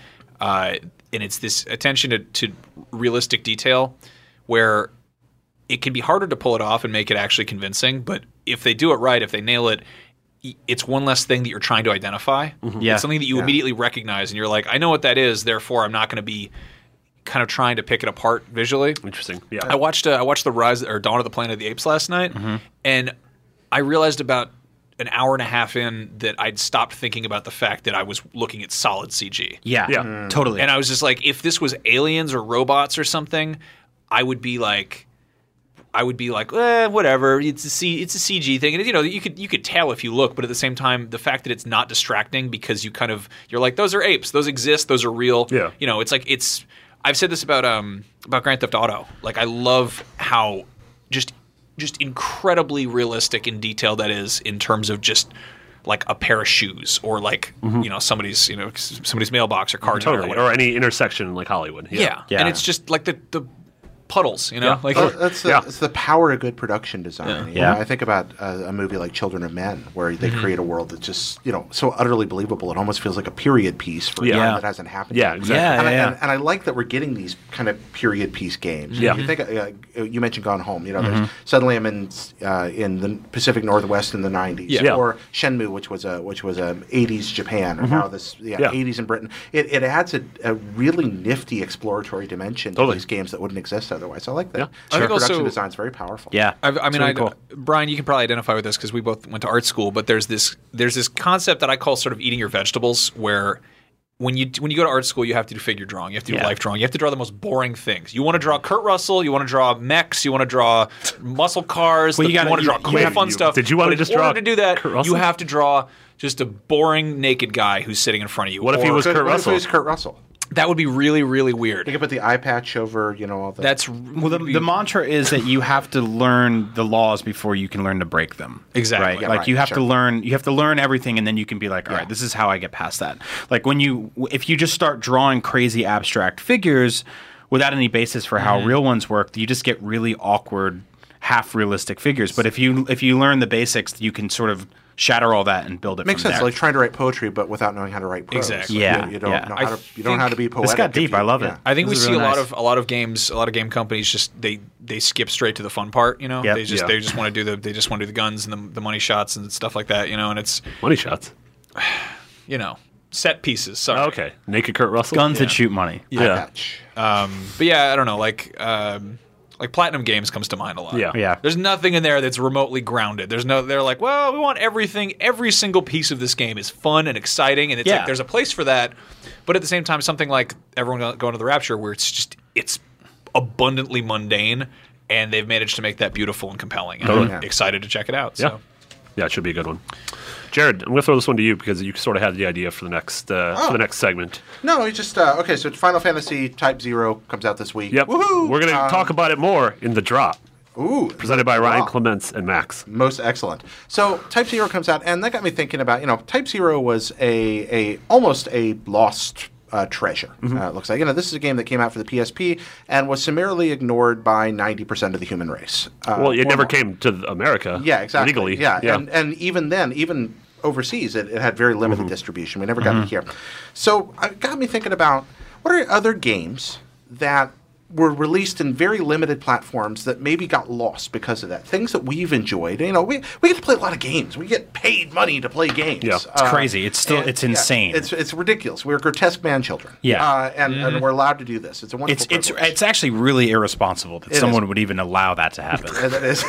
And it's this attention to realistic detail where it can be harder to pull it off and make it actually convincing. But if they do it right, if they nail it, it's one less thing that you're trying to identify. Yeah. It's something that you immediately recognize, and you're like, I know what that is. Therefore, I'm not going to be kind of trying to pick it apart visually. Interesting. Yeah. I watched the Rise or Dawn of the Planet of the Apes last night, and I realized about an hour and a half in that I'd stopped thinking about the fact that I was looking at solid CG. Yeah, totally. And I was just like, if this was aliens or robots or something, I would be like, whatever. It's a CG thing, and you could tell if you look, but at the same time, the fact that it's not distracting because you're like, those are apes, those exist, those are real. Yeah. It's I've said this about Grand Theft Auto. Like, I love how just incredibly realistic in detail that is in terms of just like a pair of shoes or somebody's mailbox or car tire Totally. or whatever. Or any intersection like Hollywood. Yeah. And it's just like the puddles, It's the power of good production design. Yeah. I think about a movie like Children of Men, where they create a world that's just so utterly believable. It almost feels like a period piece for a time that hasn't happened. Yeah, yet. exactly. And I like that we're getting these kind of period piece games. Yeah. You think you mentioned Gone Home. There's, suddenly I'm in the Pacific Northwest in the 90s, Yeah. or Shenmue, which was a 80s Japan, or now this 80s in Britain. It adds a really nifty exploratory dimension to these games that wouldn't exist otherwise. I like that. Yeah. I think Production also- design is very powerful. Yeah. Cool. Brian, you can probably identify with this because we both went to art school. But there's this concept that I call sort of eating your vegetables, where when you go to art school, you have to do figure drawing, you have to do life drawing, you have to draw the most boring things. You want to draw Kurt Russell, you want to draw mechs, you want to draw muscle cars, Well, you want to draw cool, fun stuff. Did you want to just draw in order to do that, Kurt Russell? you have to draw just a boring naked guy who's sitting in front of you. What if he was Kurt What if Russell? it was Kurt Russell? That would be really, really weird. You can put the eye patch over, all that. That's The mantra is that you have to learn the laws before you can learn to break them. Exactly. Right? Yeah, like right, you have sure. to learn everything, and then you can be like, all right, this is how I get past that. Like if you just start drawing crazy abstract figures without any basis for how real ones work, you just get really awkward, half realistic figures. But if you learn the basics, you can sort of shatter all that and build it. Makes from sense. there. Like trying to write poetry, but without knowing how to write prose. Exactly. Yeah, You don't yeah. know how to. You don't know how to be poetic. This got if deep. you- I love it. yeah. I think we This is see really a nice. lot of game companies just they skip straight to the fun part. Yep. They just want to do the guns and the money shots and stuff like that. And it's Money shots. set pieces. Sorry. Okay, naked Kurt Russell. Guns that shoot money. Yeah. But yeah, I don't know. Like Platinum Games comes to mind a lot. Yeah. Yeah. There's nothing in there that's remotely grounded. They're like, well, we want everything. Every single piece of this game is fun and exciting, and it's like there's a place for that. But at the same time, something like Everyone Going to the Rapture, where it's abundantly mundane, and they've managed to make that beautiful and compelling. And I'm excited to check it out. So. Yeah, it should be a good one. Jared, I'm going to throw this one to you because you sort of had the idea for the next segment. No, it's just okay. So Final Fantasy Type 0 comes out this week. Yep. Woohoo! We're going to talk about it more in the drop. Ooh, Presented by Ryan wow. Clements and Max. Most excellent. So Type 0 comes out, and that got me thinking about, Type 0 was a almost a lost treasure. It looks like, this is a game that came out for the PSP and was summarily ignored by 90% of the human race. Well, it never came to America. Yeah, exactly. Legally. Yeah. And even then, even overseas, it had very limited distribution. We never got it here. So it got me thinking about what are other games that were released in very limited platforms that maybe got lost because of that. Things that we've enjoyed. We get to play a lot of games. We get paid money to play games. Yeah. It's crazy. It's insane. It's ridiculous. We're grotesque man children. Yeah. And we're allowed to do this. It's a wonderful privilege. It's actually really irresponsible that someone would even allow that to happen. That is.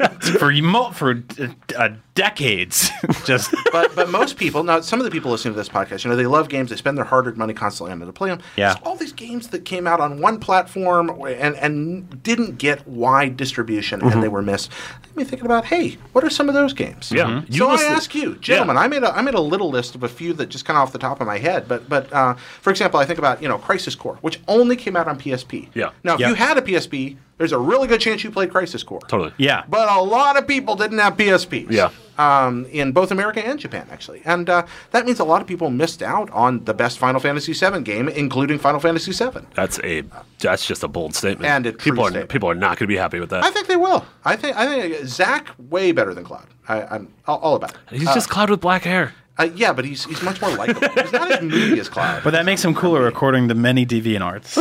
for decades. Just but most people, now some of the people listening to this podcast, they love games. They spend their hard-earned money constantly on it to play them. Yeah. There's all these games that came out on one platform and didn't get wide distribution, and they were missed. Let me thinking about, hey, what are some of those games? Yeah. So I ask you, gentlemen, I made a little list of a few that just kind of off the top of my head. But for example, I think about Crisis Core, which only came out on PSP. Yeah. Now, if you had a PSP, there's a really good chance you played Crisis Core. Totally. yeah. But a lot of people didn't have PSPs. Yeah. In both America and Japan, actually. And that means a lot of people missed out on the best Final Fantasy VII game, including Final Fantasy VII. That's just a bold statement. And a true statement. People are not going to be happy with that. I think they will. I think Zach way better than Cloud. I'm all about it. He's just Cloud with black hair. Yeah, but he's much more likable. He's not as moody as Cloud. But that makes him cooler according to many DeviantArts.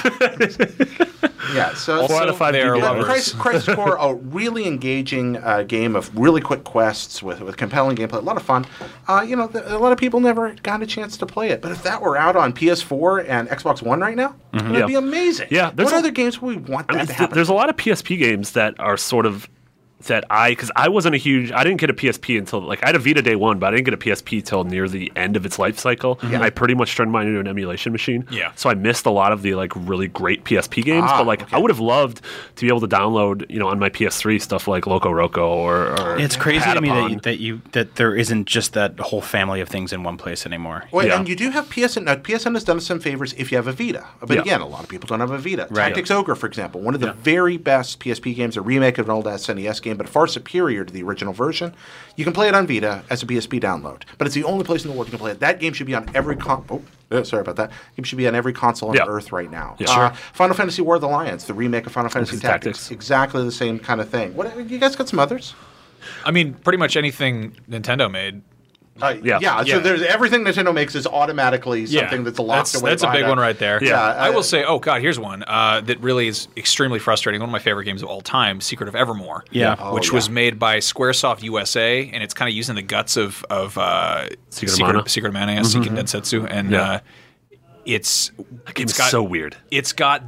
Yeah. So 4 out of 5 they are lovers. Crisis Core, a really engaging game of really quick quests with compelling gameplay, a lot of fun. A lot of people never got a chance to play it. But if that were out on PS4 and Xbox One right now, it would be amazing. Yeah, what other games would we want that to happen? There's a lot of PSP games that are sort of because I didn't get a PSP until I had a Vita day one, but I didn't get a PSP till near the end of its life cycle. And I pretty much turned mine into an emulation machine. Yeah. So I missed a lot of the really great PSP games. But I would have loved to be able to download on my PS3 stuff like Loco Roco or It's crazy to me Patapon. that there isn't just that whole family of things in one place anymore. Well, Yeah. and you do have PSN. Now, PSN has done us some favors if you have a Vita. But again, a lot of people don't have a Vita. Right. Tactics Ogre, for example, one of the very best PSP games, a remake of an old SNES game, but far superior to the original version. You can play it on Vita as a PSP download, but it's the only place in the world you can play it. That game should be on every sorry about that. It should be on every console on Earth right now. Yeah. Final Fantasy War of the Lions, the remake of Final Fantasy Tactics. Exactly the same kind of thing. What you guys got some others? I mean, pretty much anything Nintendo made. So there's everything Nintendo makes is automatically something that's locked away. That's a big one right there. Yeah. I will say, oh god, here's one that really is extremely frustrating. One of my favorite games of all time, Secret of Evermore. Yeah. Which was made by SquareSoft USA, and it's kind of using the guts of Secret of Mana. Secret of Mana, Seiken Densetsu, and it's That game is so weird. It's got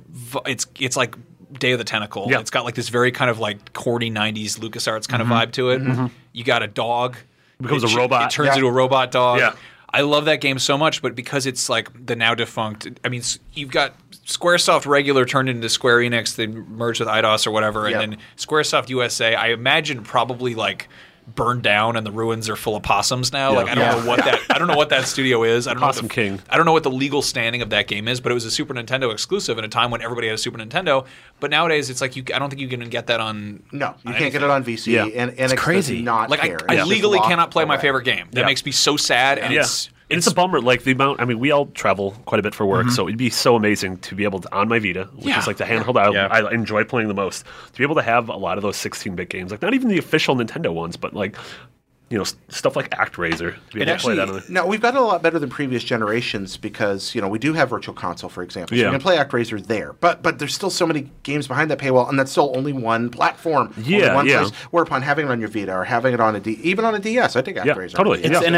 it's like Day of the Tentacle. Yeah. It's got this very kind of corny 90s LucasArts kind of vibe to it. You got a dog. Becomes a robot. It turns into a robot dog. Yeah. I love that game so much, but because it's the now defunct, I mean, you've got Squaresoft regular turned into Square Enix, they merged with Eidos or whatever, and then Squaresoft USA, I imagine probably burned down and the ruins are full of possums now. Yeah. I don't know what that studio is. I don't Possum know King. I don't know what the legal standing of that game is, but it was a Super Nintendo exclusive in a time when everybody had a Super Nintendo. But nowadays it's I don't think you can get that on. No, you can't get it on VC, Yeah. and it's crazy. Not care. I It's legally just cannot play locked my away. favorite game. That Yeah. makes me so sad, and It's a bummer. The amount. I mean, we all travel quite a bit for work, so it'd be so amazing to be able to on my Vita, which is the handheld I enjoy playing the most, to be able to have a lot of those 16-bit games, not even the official Nintendo ones, but stuff like ActRaiser. To be able to play that on it. Now, we've got it a lot better than previous generations because, we do have Virtual Console, for example. So Yeah. you can play ActRaiser there. But there's still so many games behind that paywall, and that's still only one platform. Yeah, only one yeah. place. Whereupon having it on your Vita or having it on even on a DS, I take ActRaiser. totally. It's, Yeah. and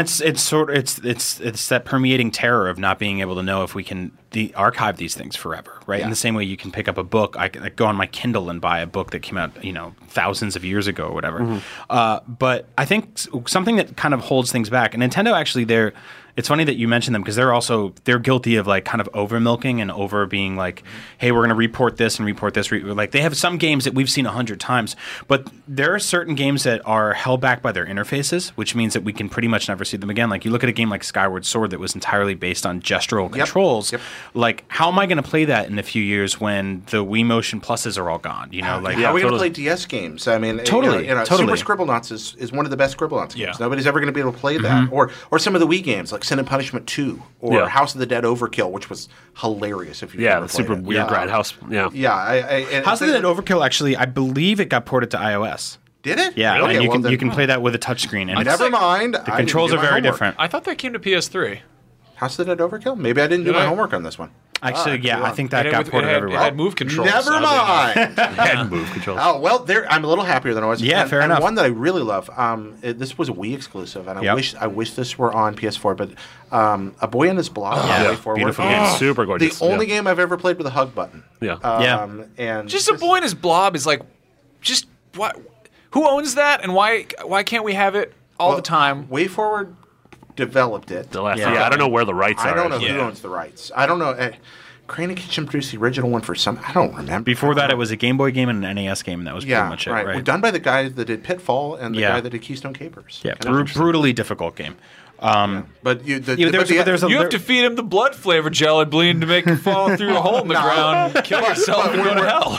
it's that permeating terror of not being able to know if we can archive these things forever, right? In the same way you can pick up a book, I go on my Kindle and buy a book that came out, thousands of years ago or whatever. But I think something that kind of holds things back, and Nintendo actually, it's funny that you mentioned them because they're guilty of like kind of over milking and over being like, hey, we're going to report this and report this. Like they have some games that we've seen 100 times, but there are certain games that are held back by their interfaces, which means that we can pretty much never see them again. Like you look at a game like Skyward Sword that was entirely based on gestural controls. Yep. Like how am I going to play that in a few years when the Wii Motion Pluses are all gone? How are we going to totally. play DS games? I mean, Totally. Super Scribblenauts is one of the best Scribblenauts games. Yeah. Nobody's ever going to be able to play that. Or some of the Wii games like Sin and Punishment 2 or Yeah. House of the Dead Overkill, which was hilarious if you've Yeah, ever the played super it. weird grindhouse. Yeah. Yeah. House of the Dead Overkill, actually, I believe it got ported to iOS. Did it? Yeah, Okay, and you well, can then- you can play that with a touchscreen. And Never mind. the controls are very different. I thought that came to PS3. House of the Dead Overkill? Maybe I didn't do Did my I? homework on this one. Actually, yeah, I think It that had- got it ported had- everywhere. It had move controls. Never oddly enough. mind. Head move controls. Oh well, I'm a little happier than I was. Yeah, fair enough. And one that I really love. This was a Wii exclusive, and I wish this were on PS4. But A Boy and His Blob. yeah, Way Forward. beautiful game. game. Super gorgeous. The only Yeah. game I've ever played with a hug button. Yeah. And Just a boy and his blob is like, just what? Who owns that, and why can't we have it all the time? Way Forward developed it. The last, Yeah. I don't know where the rights are. I don't know actually. who owns the rights. I don't know. Crane and Kitchen produced the original one for some. I don't remember. Before that, it was a Game Boy game and an NES game, and that was pretty Yeah, much it, right. right? Well, done by the guy that did Pitfall and the Yeah. guy that did Keystone Capers. Yeah, Kind of brutally difficult game. But there's a- You have to feed him the blood flavored jelly bean to make him fall through a hole in the ground, kill yourself, and go to hell.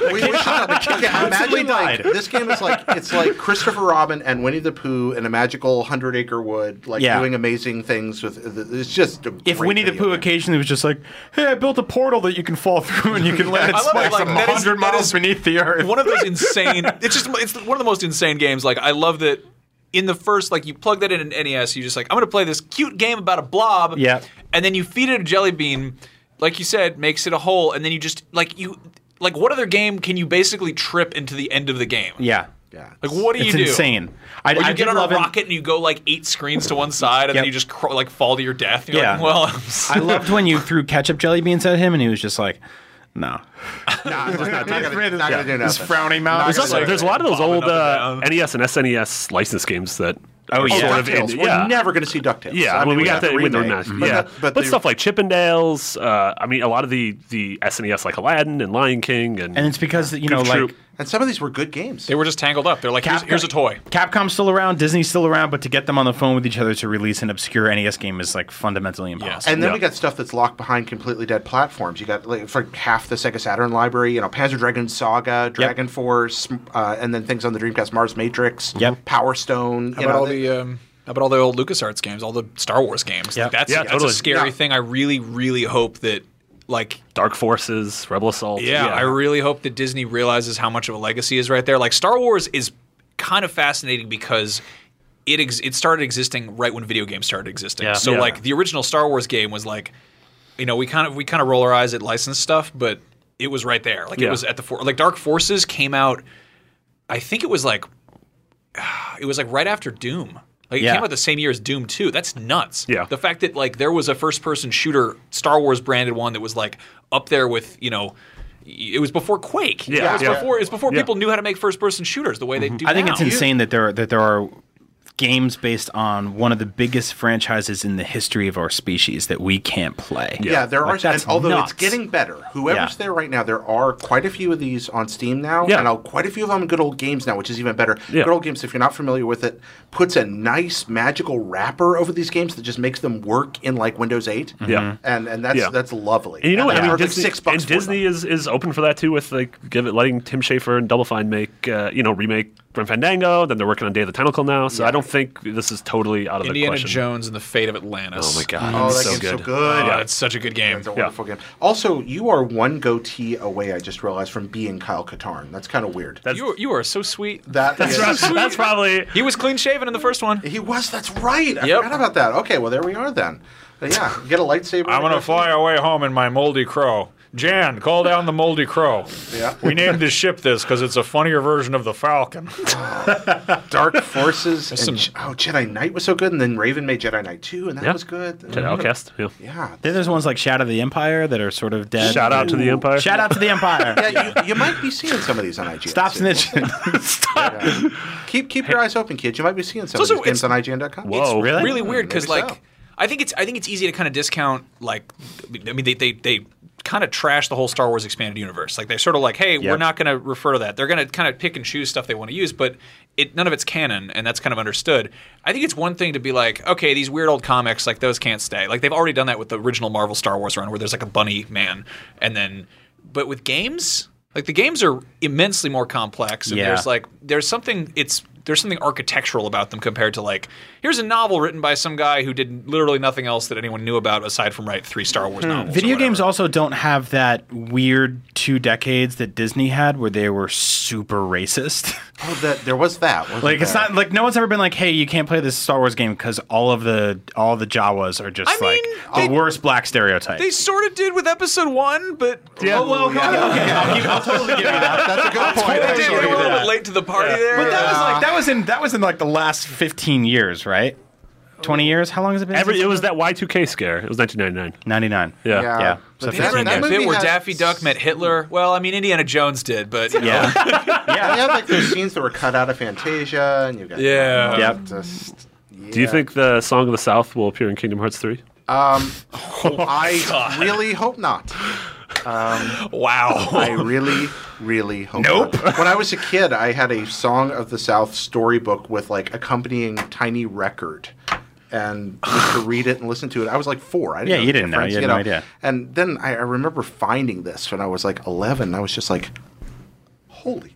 Imagine died. this game is it's like Christopher Robin and Winnie the Pooh in a magical 100-acre wood, doing amazing things with. It's just a If great Winnie the video Pooh game. occasionally was just like, "Hey, I built a portal that you can fall through and you can land and I love it, spikes like, from that is- 100 that miles is beneath the earth." One of those insane. It's one of the most insane games. Like I love that. In the first, you plug that in an NES, you just I'm going to play this cute game about a blob. Yeah. And then you feed it a jelly bean, like you said, makes it a hole, and then you just what other game can you basically trip into the end of the game? Yeah. Yeah. Like what do you It's do? insane. Or you I get did on a love it. rocket and you go 8 screens to one side, and Yep. then you just fall to your death. And you're Yeah. like, well, I loved when you threw ketchup jelly beans at him and he was just like, no. Not gonna do His nothing. frowny mouth. There's, also, there's a lot of those bobbing old up and down. NES and SNES license games that. Oh, are yeah. sort of DuckTales. in- We're never going to see DuckTales. Yeah, I mean, we got got that with the remake, remaster. but Yeah, but but the- stuff like Chippendales. I mean, a lot of the SNES like Aladdin and Lion King and And it's because, Goof Troop. and some of these were good games. they were just tangled up. They're like, here's a toy. Capcom's still around, Disney's still around, but to get them on the phone with each other to release an obscure NES game is fundamentally impossible. And then Yeah. we got stuff that's locked behind completely dead platforms. You got for half the Sega Saturn library, Panzer Dragoon Saga, Dragon Force, and then things on the Dreamcast, Mars Matrix, Yep. Power Stone. How about all the old LucasArts games, all the Star Wars games? Yeah. That's Yeah, a totally. scary Yeah. thing. I really, really hope that Dark Forces, Rebel Assault. I really hope that Disney realizes how much of a legacy is right there. Star Wars is kind of fascinating because it started existing right when video games started existing. Yeah. So Yeah. the original Star Wars game was we kind of roll our eyes at licensed stuff, but it was right there. It Yeah. was at the Dark Forces came out. I think it was right after Doom. It Yeah. came out the same year as Doom 2. That's nuts. Yeah. The fact that there was a first-person shooter Star Wars branded one that was up there with it was before Quake. Yeah. It was before Yeah. people knew how to make first-person shooters the way they do. I think now. it's insane that there are games based on one of the biggest franchises in the history of our species that we can't play. Yeah, there are. That's And although nuts. it's getting better, whoever's Yeah. there right now, there are quite a few of these on Steam now, Yeah. and quite a few of them good old games now, which is even better. Yeah. Good old games, if you're not familiar with it, puts a nice magical wrapper over these games that just makes them work in Windows 8. Yeah. and that's Yeah. that's lovely. And you know what? And I mean, it's Disney, $6 and for Disney them. is open for that too, with letting Tim Schafer and Double Fine make remake Grim Fandango. Then they're working on Day of the Tentacle now. So I don't think this is totally out of the Indiana question. Jones and the Fate of Atlantis. Oh my god, Oh, it's that so game's good. so good. Yeah, it's such a good game. It's a wonderful game. Also, you are one goatee away, I just realized, from being Kyle Katarn. That's kind of weird. You are so sweet. That's probably. He was clean shaven in the first one. He was, that's right. I Yep. forgot about that. Okay, well, there we are then. But yeah, you get a lightsaber. I'm gonna fly away home in my moldy crow. Jan, call down the moldy crow. Yeah. We named this ship this because it's a funnier version of the Falcon. Dark Forces. And, some- Jedi Knight was so good. And then Raven made Jedi Knight 2, and that Yeah. was good. Jedi Outcast. Yeah. Yeah. Then there's ones like Shadow of the Empire that are sort of dead. Shout out to the Empire. Shout out to the Empire. Yeah, you might be seeing some of these on IGN. Stop soon. snitching. Keep your eyes open, kids. You might be seeing some So- of these games on IGN.com. Whoa. Really? Really weird because Maybe like so. I think it's easy to kind of discount like I mean they kind of trash the whole Star Wars expanded universe. Like they're sort of like, hey, we're not going to refer to that. They're going to kind of pick and choose stuff they want to use, but none of it's canon, and that's kind of understood. I think it's one thing to be like, okay, these weird old comics, like those can't stay. Like they've already done that with the original Marvel Star Wars run, where there's like a bunny man, and then, but with games, like the games are immensely more complex, and Yeah. there's something architectural about them compared to like, here's a novel written by some guy who did literally nothing else that anyone knew about aside from write 3 Star Wars novels. Video or whatever. games also don't have that weird 2 decades that Disney had where they were super racist. Oh, there was that. wasn't Like it's there? not like no one's ever been like, hey, you can't play this Star Wars game because all the Jawas are just I mean, like the worst black stereotype. They sort of did with Episode 1, but Yeah. okay, I'll totally give you that. That's a good point. they actually. were a little bit late to the party there. But that was in like the last 15 years, right? 20 years? How long has it been? It was that Y2K scare. It was 1999. 99. Yeah. Yeah. But So that- 15 that years. movie bit where has- Daffy Duck met Hitler. Well, I mean, Indiana Jones did, but you know. Yeah. They had like those scenes that were cut out of Fantasia, and you got Yeah. Yep. Just, Do you think the Song of the South will appear in Kingdom Hearts 3? I really hope not. Wow. I really, really hope not. When I was a kid, I had a Song of the South storybook with like accompanying tiny record. And used to read it and listen to it. I was like 4. I didn't Yeah, know you the didn't know. difference, You had no idea. And then I remember finding this when I was like 11. I was just like, holy.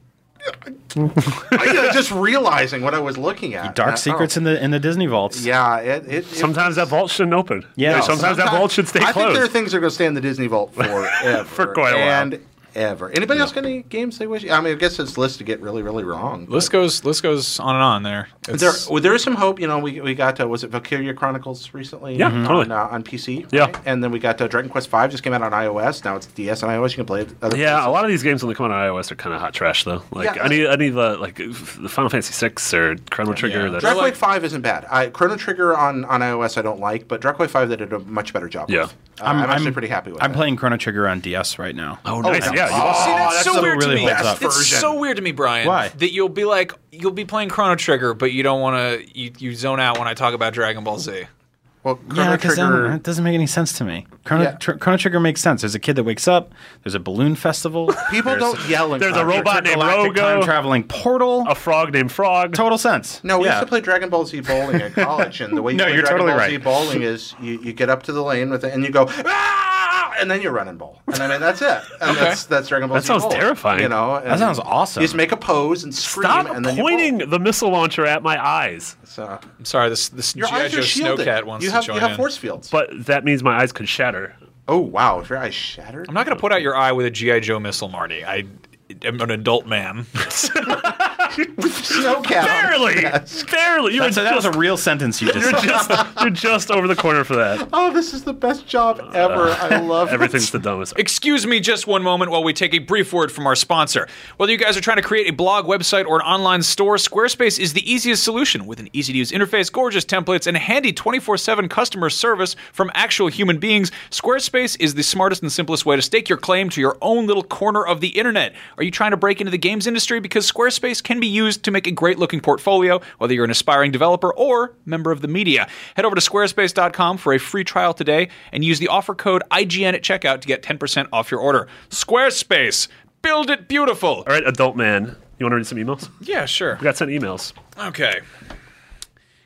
Just realizing what I was looking at. Dark secrets in the Disney vaults. Yeah, it Sometimes that vault shouldn't open. Yeah. Sometimes that vault should stay I think there are closed. things that are going to stay in the Disney Vault forever. For quite a while. And ever. Anybody else got any games they wish? I mean, I guess it's listed to get really, really wrong. List goes on and on there. There is some hope. You know, we got was it Valkyria Chronicles recently? Yeah, totally. on PC. Yeah. right? And then we got Dragon Quest V just came out on iOS. Now it's DS and iOS. You can play it. Other Yeah, places. a lot of these games when they come out on iOS are kind of hot trash though. Like Yeah. any of the Final Fantasy VI or Chrono Trigger. Yeah. That's, Dragon Quest V isn't bad. Chrono Trigger on iOS I don't like, but Dragon Quest V they did a much better job. Yeah. with. I'm actually pretty happy with. I'm it. playing Chrono Trigger on DS right now. oh, nice. nice. Yeah. See, that's so still weird really to me. holds up. It's Version. so weird to me, Brian. Why? That you'll be playing Chrono Trigger, but you don't want to. You zone out when I talk about Dragon Ball Z. Well, Chrono Yeah, because Trigger. that doesn't make any sense to me. Chrono, Yeah. Chrono Trigger makes sense. There's a kid that wakes up. There's a balloon festival. People don't yell. In there's a Chrono robot Trigger. named Galactic Rogo. time traveling portal. A frog named Frog. Total sense. No, we yeah. used to play Dragon Ball Z bowling at college, and the way you No, play you're Dragon totally Ball right. Z bowling is you get up to the lane with it, and you go, "Ah!" and then you run and bowl. And I mean, that's it. And that's Dragon Ball That Z sounds bowling, terrifying. You know, and That sounds awesome. You just make a pose and scream, Stop and then pointing you the missile launcher at my eyes. bowl. I'm sorry, this Your G.I. eyes Joe are shielded. Snowcat wants You to have join you have in. force fields. But that means my eyes could shatter. Oh wow, if your eyes shattered. I'm not going to put out your eye with a G.I. Joe missile, Marty. I am an adult man. Snowcat. Barely. Barely. That was a real sentence you just said. You're just over the corner for that. Oh, this is the best job ever. I love it. Everything's the dumbest. Excuse me just one moment while we take a brief word from our sponsor. Whether you guys are trying to create a blog, website, or an online store, Squarespace is the easiest solution with an easy-to-use interface, gorgeous templates, and handy 24/7 customer service from actual human beings. Squarespace is the smartest and simplest way to stake your claim to your own little corner of the internet. Are you trying to break into the games industry? Because Squarespace can be used to make a great-looking portfolio, whether you're an aspiring developer or member of the media. Head over to squarespace.com for a free trial today and use the offer code IGN at checkout to get 10% off your order. Squarespace. Build it beautiful. All right, adult man. You want to read some emails? Yeah, sure. We got sent emails. Okay.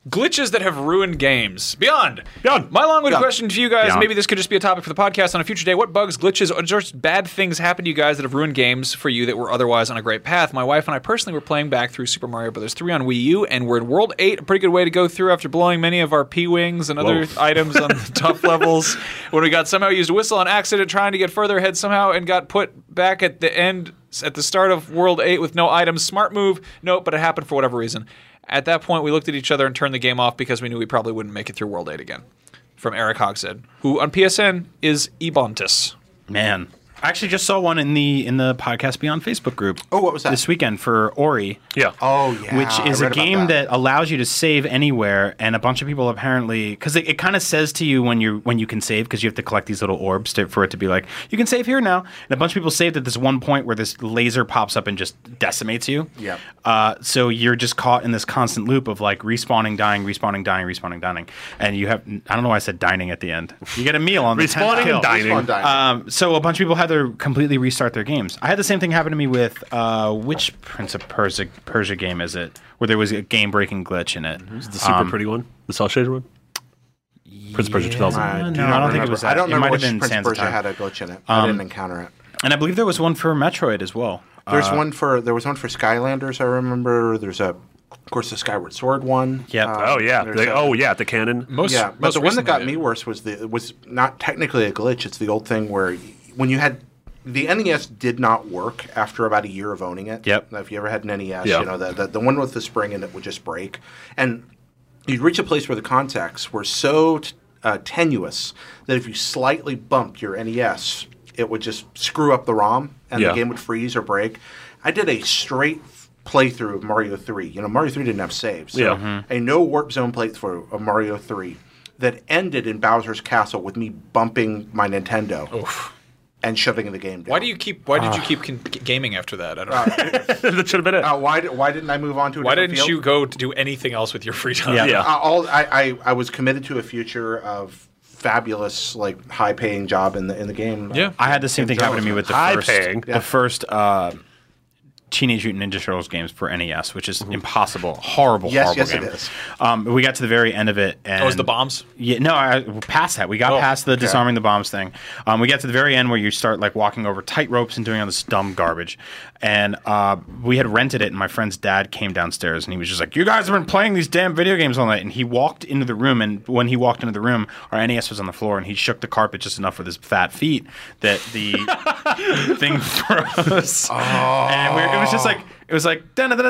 Glitches that have ruined games. Beyond. Beyond. My long-winded question to you guys, Beyond. maybe this could just be a topic for the podcast on a future day. What bugs, glitches, or just bad things happen to you guys that have ruined games for you that were otherwise on a great path? My wife and I personally were playing back through Super Mario Bros. 3 on Wii U, and we're in World 8, a pretty good way to go through after blowing many of our P-Wings and other items on the tough levels. When we got somehow used a whistle on accident trying to get further ahead somehow and got put back at the end at the start of World 8 with no items. Smart move. Nope, but it happened for whatever reason. At that point, we looked at each other and turned the game off because we knew we probably wouldn't make it through World 8 again. From Eric Hogshead, who on PSN is Ebontis. Man. I actually just saw one in the Podcast Beyond Facebook group. Oh, what was that? This weekend for Ori. Yeah. Oh, yeah. Which is I a read about game that allows you to save anywhere, and a bunch of people apparently, because it kind of says to you when you can save, because you have to collect these little orbs for it to be like, you can save here now. And a bunch of people saved at this one point where this laser pops up and just decimates you. Yep. So you're just caught in this constant loop of like respawning, dying, respawning, dying, respawning, dying, and you have, I don't know why I said dining at the end. You get a meal on the 10th Respawning kill. and dining. Respawn dining. So a bunch of people had to completely restart their games. I had the same thing happen to me with which Prince of Persia game is it? Where there was a game-breaking glitch in it. The super pretty one, the cell shaded one. Prince of Persia 2000. No, I don't think it was that. I don't It remember might which have been Prince of Sands of Persia Time. had a glitch in it. I didn't encounter it. And I believe there was one for Metroid as well. There was one for Skylanders. I remember. There's of course, the Skyward Sword one. Yep. There's The canon. but the one that got me worse was not technically a glitch. It's the old thing where when you had the NES did not work after about a year of owning it. Yep. Now, if you ever had an NES, Yeah. you know the one with the spring in it would just break, and you'd reach a place where the contacts were so tenuous that if you slightly bumped your NES, it would just screw up the ROM and Yeah. the game would freeze or break. I did a straight playthrough of Mario 3. You know, Mario 3 didn't have saves. So Yeah. a no warp zone playthrough of Mario 3 that ended in Bowser's Castle with me bumping my Nintendo and shutting the game down. Why did you keep gaming after that? I don't know. That should have been it. Why didn't I move on to a Why different didn't field? you go to do anything else with your free time? Yeah. I was committed to a future of fabulous, like high-paying job in the game. Yeah. I had the same thing happen to me with the High-paying. first Teenage Mutant Ninja Turtles games for NES, which is impossible, horrible Yes, game. it is. We got to the very end of it, and Oh, was the bombs? Yeah, no, past that. We got past the disarming the bombs thing. We got to the very end where you start like walking over tight ropes and doing all this dumb garbage. And we had rented it, and my friend's dad came downstairs, and he was just like, "You guys have been playing these damn video games all night." And he walked into the room, and when he walked into the room, our NES was on the floor, and he shook the carpet just enough with his fat feet that the thing froze. And it was just like. It was like, and then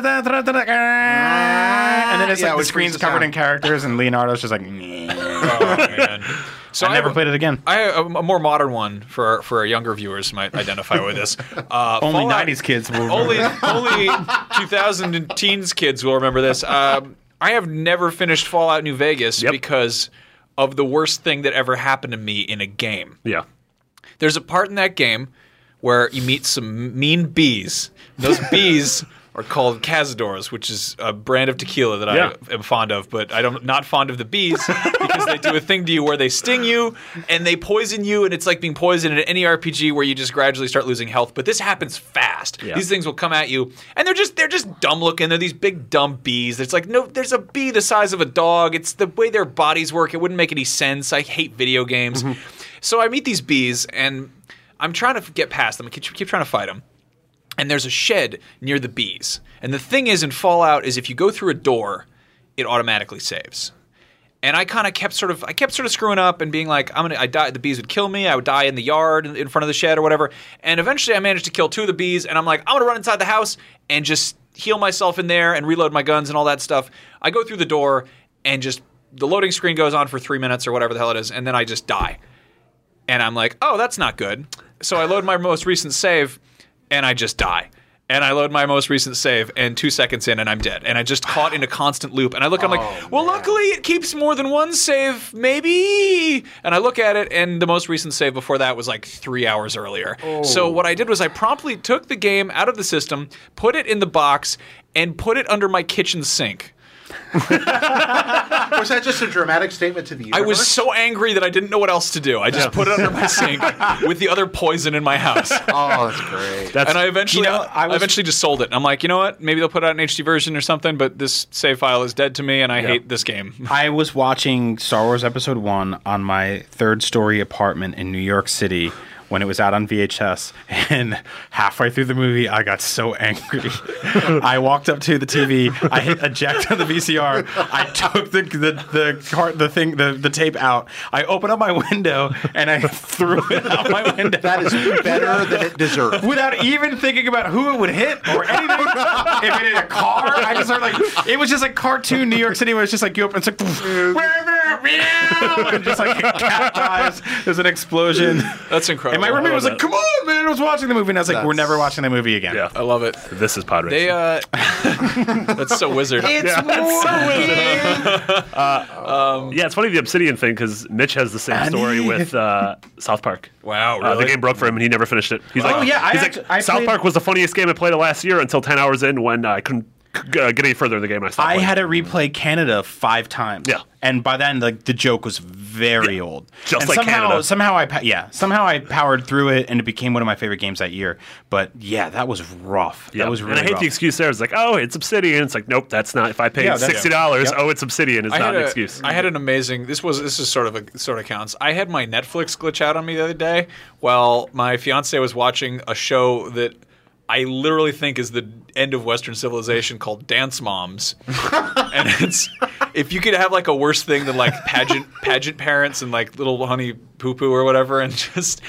it's Yeah, like the which screen's brings us covered down. in characters, and Leonardo's just like, Oh, man. So I never played it again. I have a more modern one for our younger viewers who might identify with this. Only Fallout- 90s kids will Only 2000 and teens kids will remember this. I have never finished Fallout New Vegas because of the worst thing that ever happened to me in a game. Yeah. There's a part in that game where you meet some mean bees. Those bees are called cazadores, which is a brand of tequila that I am fond of, but I'm not fond of the bees because they do a thing to you where they sting you and they poison you, and it's like being poisoned in any RPG where you just gradually start losing health. But this happens fast. Yeah. These things will come at you, and they're just dumb looking. They're these big dumb bees. It's like, no, there's a bee the size of a dog. It's the way their bodies work. It wouldn't make any sense. I hate video games. So I meet these bees, and I'm trying to get past them. I keep trying to fight them. And there's a shed near the bees. And the thing is in Fallout is if you go through a door, it automatically saves. And I kind of kept sort of screwing up and being like, the bees would kill me. I would die in the yard in front of the shed or whatever. And eventually I managed to kill 2 of the bees. And I'm like, I'm going to run inside the house and just heal myself in there and reload my guns and all that stuff. I go through the door and just the loading screen goes on for 3 minutes or whatever the hell it is. And then I just die. And I'm like, oh, that's not good. So I load my most recent save and I just die. And I load my most recent save, and 2 seconds in, and I'm dead. And I just caught in a constant loop. And I look, I'm like, well, luckily it keeps more than one save, maybe. And I look at it, and the most recent save before that was like 3 hours earlier. So what I did was I promptly took the game out of the system, put it in the box, and put it under my kitchen sink. Was that just a dramatic statement to the universe? I was so angry that I didn't know what else to do. I just put it under my sink with the other poison in my house. Oh, that's great. And I eventually just sold it. I'm like, you know what? Maybe they'll put out an HD version or something, but this save file is dead to me, and I hate this game. I was watching Star Wars Episode 1 on my third-story apartment in New York City when it was out on VHS, and halfway through the movie, I got so angry. I walked up to the TV, I hit eject on the VCR, I took the tape out, I opened up my window, and I threw it out my window. That is better than it deserved. Without even thinking about who it would hit or anything. If it hit a car, I just heard it was just like cartoon New York City where it's just like you open, it's like, and just like a cat dies, there's an explosion. That's incredible. And my roommate was like, "Come on, man!" I was watching the movie, and I was like, "We're never watching the movie again." Yeah. I love it. This is pod racing. They that's so wizard. It's Yeah, it's funny the Obsidian thing because Mitch has the same story with South Park. Wow, really? The game broke for him and he never finished it. He's Oh, like, yeah, I South Park was the funniest game I played last year until 10 hours in when I couldn't get any further in the game. And I stopped I playing. had to replay Canada 5 times. Yeah. And by then, the joke was very old. Just and like Canada. Somehow I powered through it, and it became one of my favorite games that year. But yeah, that was rough. Yeah. That was really and I hate rough. the excuse there. It's like, oh, it's Obsidian. It's like, nope, that's not. If I paid $60, oh, it's Obsidian. It's not an excuse. I had an amazing. This is sort of counts. I had my Netflix glitch out on me the other day while my fiance was watching a show that I literally think is the end of Western civilization called Dance Moms. And it's if you could have like a worse thing than like pageant parents and like Little Honey Poo Poo or whatever, and just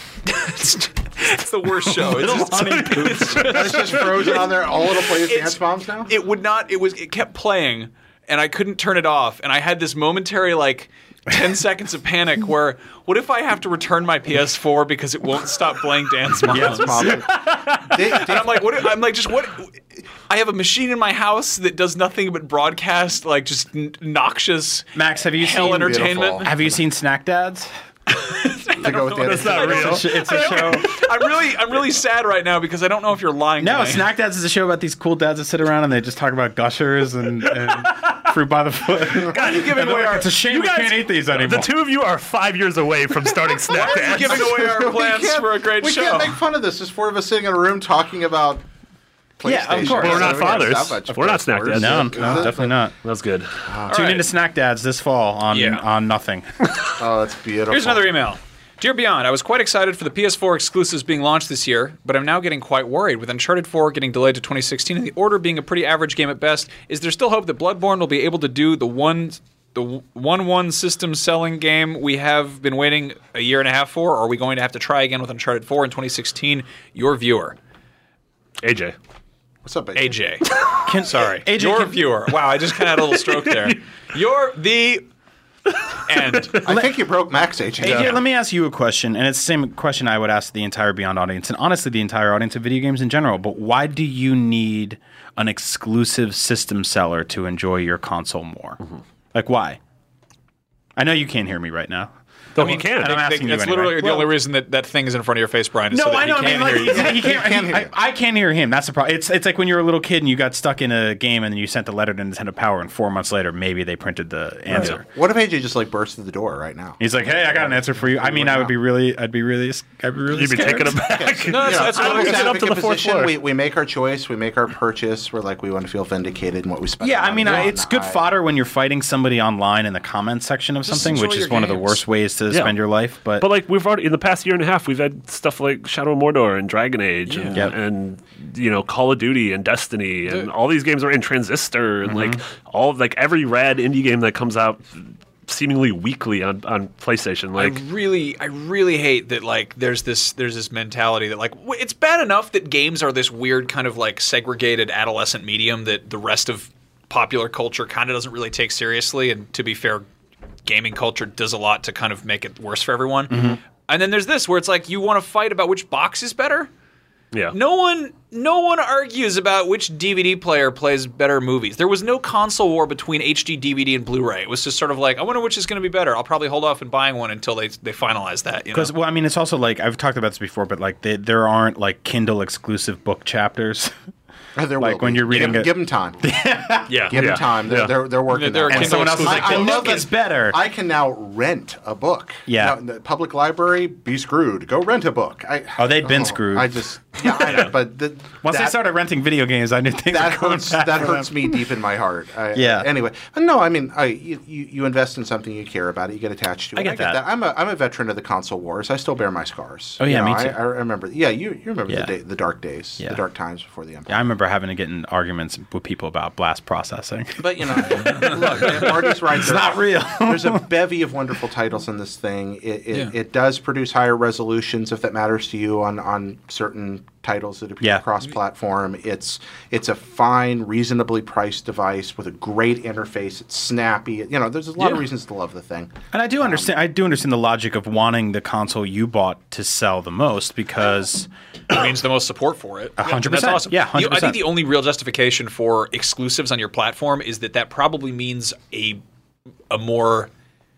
it's the worst show. It's just Honey Poo. It's just frozen on there. All it'll play is Dance Moms now. It would not. It kept playing, and I couldn't turn it off. And I had this momentary like 10 seconds of panic where what if I have to return my PS4 because it won't stop playing Dance Moms? Dance Moms. And I'm like, what? I have a machine in my house that does nothing but broadcast like just noxious Max, have you hell seen entertainment. Beautiful. Have you seen Snack Dads? To go with the That's not real. It's a show. I'm really sad right now because I don't know if you're lying. No, to me. Snack Dads is a show about these cool dads that sit around and they just talk about gushers and fruit by the foot. God, you're giving away our. It's a shame you we guys, can't eat these anymore. The two of you are 5 years away from starting Snack Why are you Dance. giving away our plans for a great we show? can't make fun of this. There's 4 of us sitting in a room talking about PlayStation. Yeah, of course. But we're not So, yeah, fathers. that much We're not worse. Snack Dads. No, definitely not. That's good. Tune right. into Snack Dads this fall on Nothing. Oh, that's beautiful. Here's another email. Dear Beyond, I was quite excited for the PS4 exclusives being launched this year, but I'm now getting quite worried with Uncharted 4 getting delayed to 2016 and The Order being a pretty average game at best. Is there still hope that Bloodborne will be able to do the 1-1 system selling game we have been waiting a year and a half for, or are we going to have to try again with Uncharted 4 in 2016? Your viewer. AJ. What's up, AJ? AJ. Sorry. AJ, Your viewer. Wow, I just kind of had a little stroke there. You're the end. I think you broke Max, AJ. AJ, let me ask you a question, and it's the same question I would ask the entire Beyond audience, and honestly the entire audience of video games in general, but why do you need an exclusive system seller to enjoy your console more? Like, why? I know you can't hear me right now. No, he can. I'm asking you That's anyway. literally the only reason that thing is in front of your face, Brian. Is No, so that I know. He I mean, can't like, hear you. he can't. can't hear you. I can't hear him. That's the problem. It's like when you were a little kid and you got stuck in a game and then you sent the letter to Nintendo Power, and 4 months later, maybe they printed the answer. What if AJ just like burst through the door right now? He's like, "Hey, I got an answer for you." I mean, I'd be really You'd be scared. taking him back. No, that's I'm what in get a up to the fourth position. floor. We make our choice. We make our purchase. We're like, we want to feel vindicated in what we spend. Yeah, our I mean, money on. it's good fodder when you're fighting somebody online in the comments section of something, enjoy which is your one of the games. worst ways to spend your life. But like we've already in the past year and a half, we've had stuff like Shadow of Mordor and Dragon Age and, Yep. and Call of Duty and Destiny and all these games are in Transistor and like all like every rad indie game that comes out seemingly weekly on PlayStation. Like I really hate that. Like, there's this mentality that like it's bad enough that games are this weird kind of like segregated adolescent medium that the rest of popular culture kind of doesn't really take seriously. And to be fair, gaming culture does a lot to kind of make it worse for everyone. And then there's this where it's like you want to fight about which box is better. yeah, No one argues about which DVD player plays better movies. There was no console war between HD DVD and Blu-ray. It was just sort of like, I wonder which is going to be better. I'll probably hold off on buying one until they finalize that. because, well, I mean, it's also like I've talked about this before, but like there aren't like Kindle exclusive book chapters. There like will when be. you're reading give them time. Yeah. Give them time. They're working. There are that way. and someone else is like, Kindle "Look, it's better." I can now rent a book. Yeah. Now, the public library, be screwed. Go rent a book. They'd been screwed. I just, I know, but Once they started renting video games, I knew things that were going hurts. bad That for hurts them. me deep in my heart. Yeah. Anyway, no, I mean, you invest in something you care about it, you get attached to it. I get that. I'm a veteran of the console wars. I still bear my scars. Oh, yeah, You know, me too. I remember. Yeah, you remember Yeah. the dark days, Yeah. the dark times before the Empire. Yeah, I remember having to get in arguments with people about blast processing. But look, Marty's right. It's not real. There's a bevy of wonderful titles in this thing. It does produce higher resolutions if that matters to you on certain titles that appear cross-platform. It's a fine, reasonably priced device with a great interface. It's snappy. There's a lot of reasons to love the thing. And I do understand. I do understand the logic of wanting the console you bought to sell the most because It means the most support for it. 100%. That's awesome. Yeah, 100%. I think the only real justification for exclusives on your platform is that probably means a more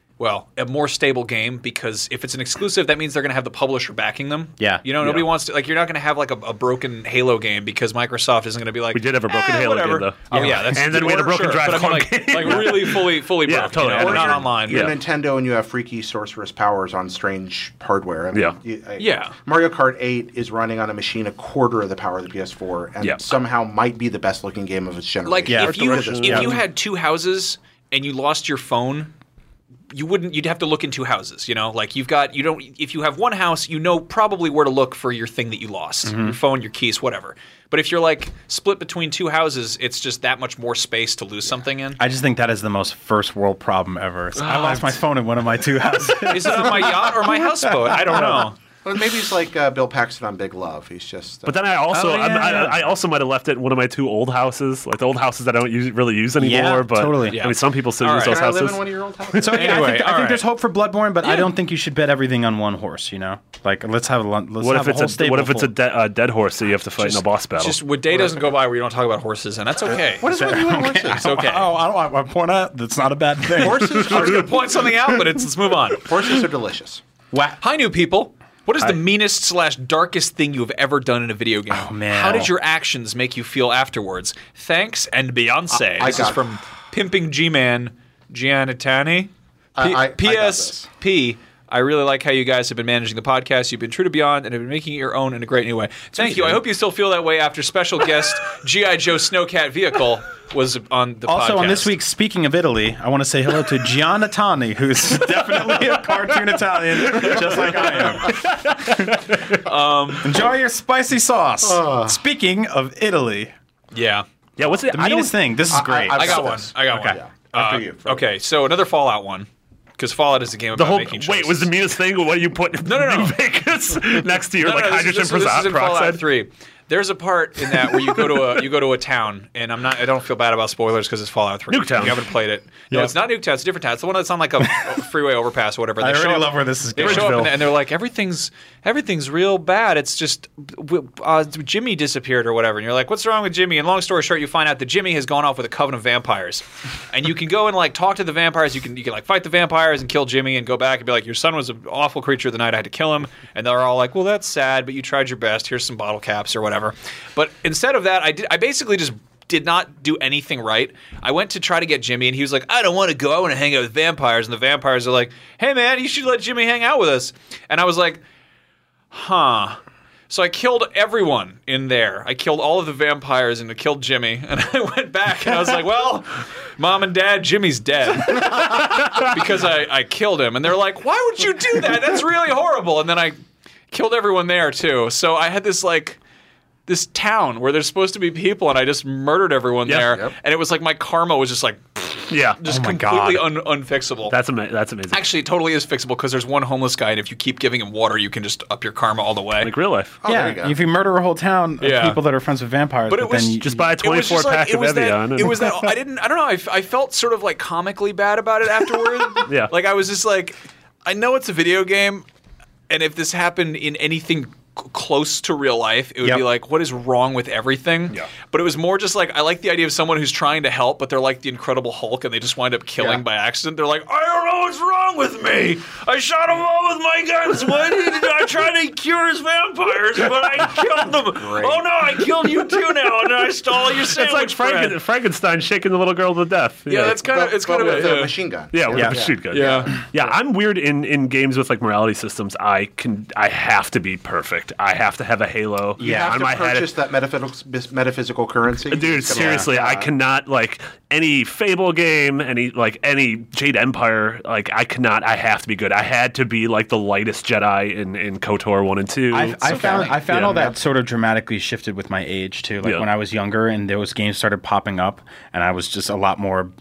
stable game, because if it's an exclusive, that means they're going to have the publisher backing them. Yeah. Nobody wants to, you're not going to have like a broken Halo game because Microsoft isn't going to be like, We did have a broken Halo whatever. game, though. Oh yeah, that's And then we had a broken sure, Drive but I mean, Club like really fully Yeah, broke. totally. Or not You're- online. You're Yeah. Nintendo and you have freaky sorcerous powers on strange hardware. I mean, Yeah. Mario Kart 8 is running on a machine a quarter of the power of the PS4, and Yeah. somehow might be the best looking game of its generation. Like Yeah. if you had two houses and you lost your phone, you'd have to look in two houses, like if you have one house, probably where to look for your thing that you lost, your phone, your keys, whatever. But if you're like split between two houses, it's just that much more space to lose something in. I just think that is the most first world problem ever. So I lost my phone in one of my two houses. Is it on my yacht or my houseboat? I don't know. Well, maybe he's like Bill Paxton on Big Love. He's just. But then I also Oh, yeah. I also might have left it in one of my two old houses, like the old houses that I don't really use anymore. Yeah, but totally. I mean, some people still All use right. those Can I live houses. in one of your old houses? So yeah, Anyway, I all think there's right. hope for Bloodborne, but I don't think you should bet everything on one horse. Like let's have a What have if a whole it's a dead horse that you have to fight in a boss battle? Just day doesn't go by where you don't talk about horses, and that's okay. What is with you and horses? It's okay. Oh, I don't want to point out that's not a bad thing. Horses I was are going to point something out, but let's move on. horses are delicious. Hi, new people. What is the meanest / darkest thing you have ever done in a video game? Oh, man. How did your actions make you feel afterwards? Thanks and Beyonce. I This is got- from Pimping G-Man Giannatani. I got this. PSP. I really like how you guys have been managing the podcast. You've been true to Beyond and have been making it your own in a great new way. Thank you. I hope you still feel that way after special guest G.I. Joe Snowcat Vehicle was on the podcast. Also, on this week's Speaking of Italy, I want to say hello to Giannatani, who's definitely a cartoon Italian, just like I am. Enjoy your spicy sauce. Speaking of Italy, Yeah. yeah, what's it? the meanest thing. This is great. I got got one. this. I got Okay. one. After you. Okay, so another Fallout one. Because Fallout is a game about The whole making choices. wait was the meanest thing. What do you put? No. New Vegas next to your No, hydrogen this is in Fallout peroxide. 3. There's a part in that where you go to a town, and I don't feel bad about spoilers because it's Fallout 3. Nuketown. You haven't played it. No, Yeah. it's not Nuketown. It's a different town. It's the one that's on like a freeway overpass or whatever. I They show already up- love where this is They going. show up Bridgeville. and they're like, everything's real bad. It's just Jimmy disappeared or whatever. And you're like, what's wrong with Jimmy? And long story short, you find out that Jimmy has gone off with a coven of vampires. And you can go and like talk to the vampires. You can like fight the vampires and kill Jimmy and go back and be like, your son was an awful creature the night I had to kill him. And they're all like, well, that's sad, but you tried your best. Here's some bottle caps or whatever. But instead of that, I basically just did not do anything right. I went to try to get Jimmy, and he was like, I don't want to go. I want to hang out with vampires. And the vampires are like, hey, man, you should let Jimmy hang out with us. And I was like, huh. So I killed everyone in there. I killed all of the vampires and I killed Jimmy. And I went back and I was like, well, Mom and Dad, Jimmy's dead. Because I killed him. And they're like, why would you do that? That's really horrible. And then I killed everyone there too. So I had this this town where there's supposed to be people, and I just murdered everyone there. Yep. And it was like my karma was just like Yeah, just Oh my completely God. unfixable. that's amazing. Actually, it totally is fixable because there's one homeless guy, and if you keep giving him water, you can just up your karma all the way. Like real life. Oh, there you Yeah, go. if you murder a whole town of Yeah. people that are friends with vampires, But it was then you Just buy a It was 24 just like- pack it of was that- Evian. It was that I don't know. I felt sort of like comically bad about it afterward. Yeah. Like I was just like, I know it's a video game, and if this happened in anything close to real life, it would Yep. be like, what is wrong with everything? Yeah. But it was more just like, I like the idea of someone who's trying to help, but they're like the Incredible Hulk, and they just wind up killing Yeah. by accident. They're like, I don't know what's wrong with me. I shot them all with my guns. Why did I trying to cure his vampires, but I killed them. Oh no, I killed you too now, and I stole your sandwich. It's like Frankenstein shaking the little girl to death. Yeah, that's kind of with a machine gun. Yeah, with a machine gun. Yeah. I'm weird in games with like morality systems. I have to be perfect. I have to have a halo. You have to purchase that metaphysical currency. Dude, seriously, I cannot like any Fable game, any Jade Empire. Like I have to be good. I had to be like the lightest Jedi in KOTOR 1 and 2. I found all that sort of dramatically shifted with my age too. Like when I was younger and those games started popping up, and I was just a lot more,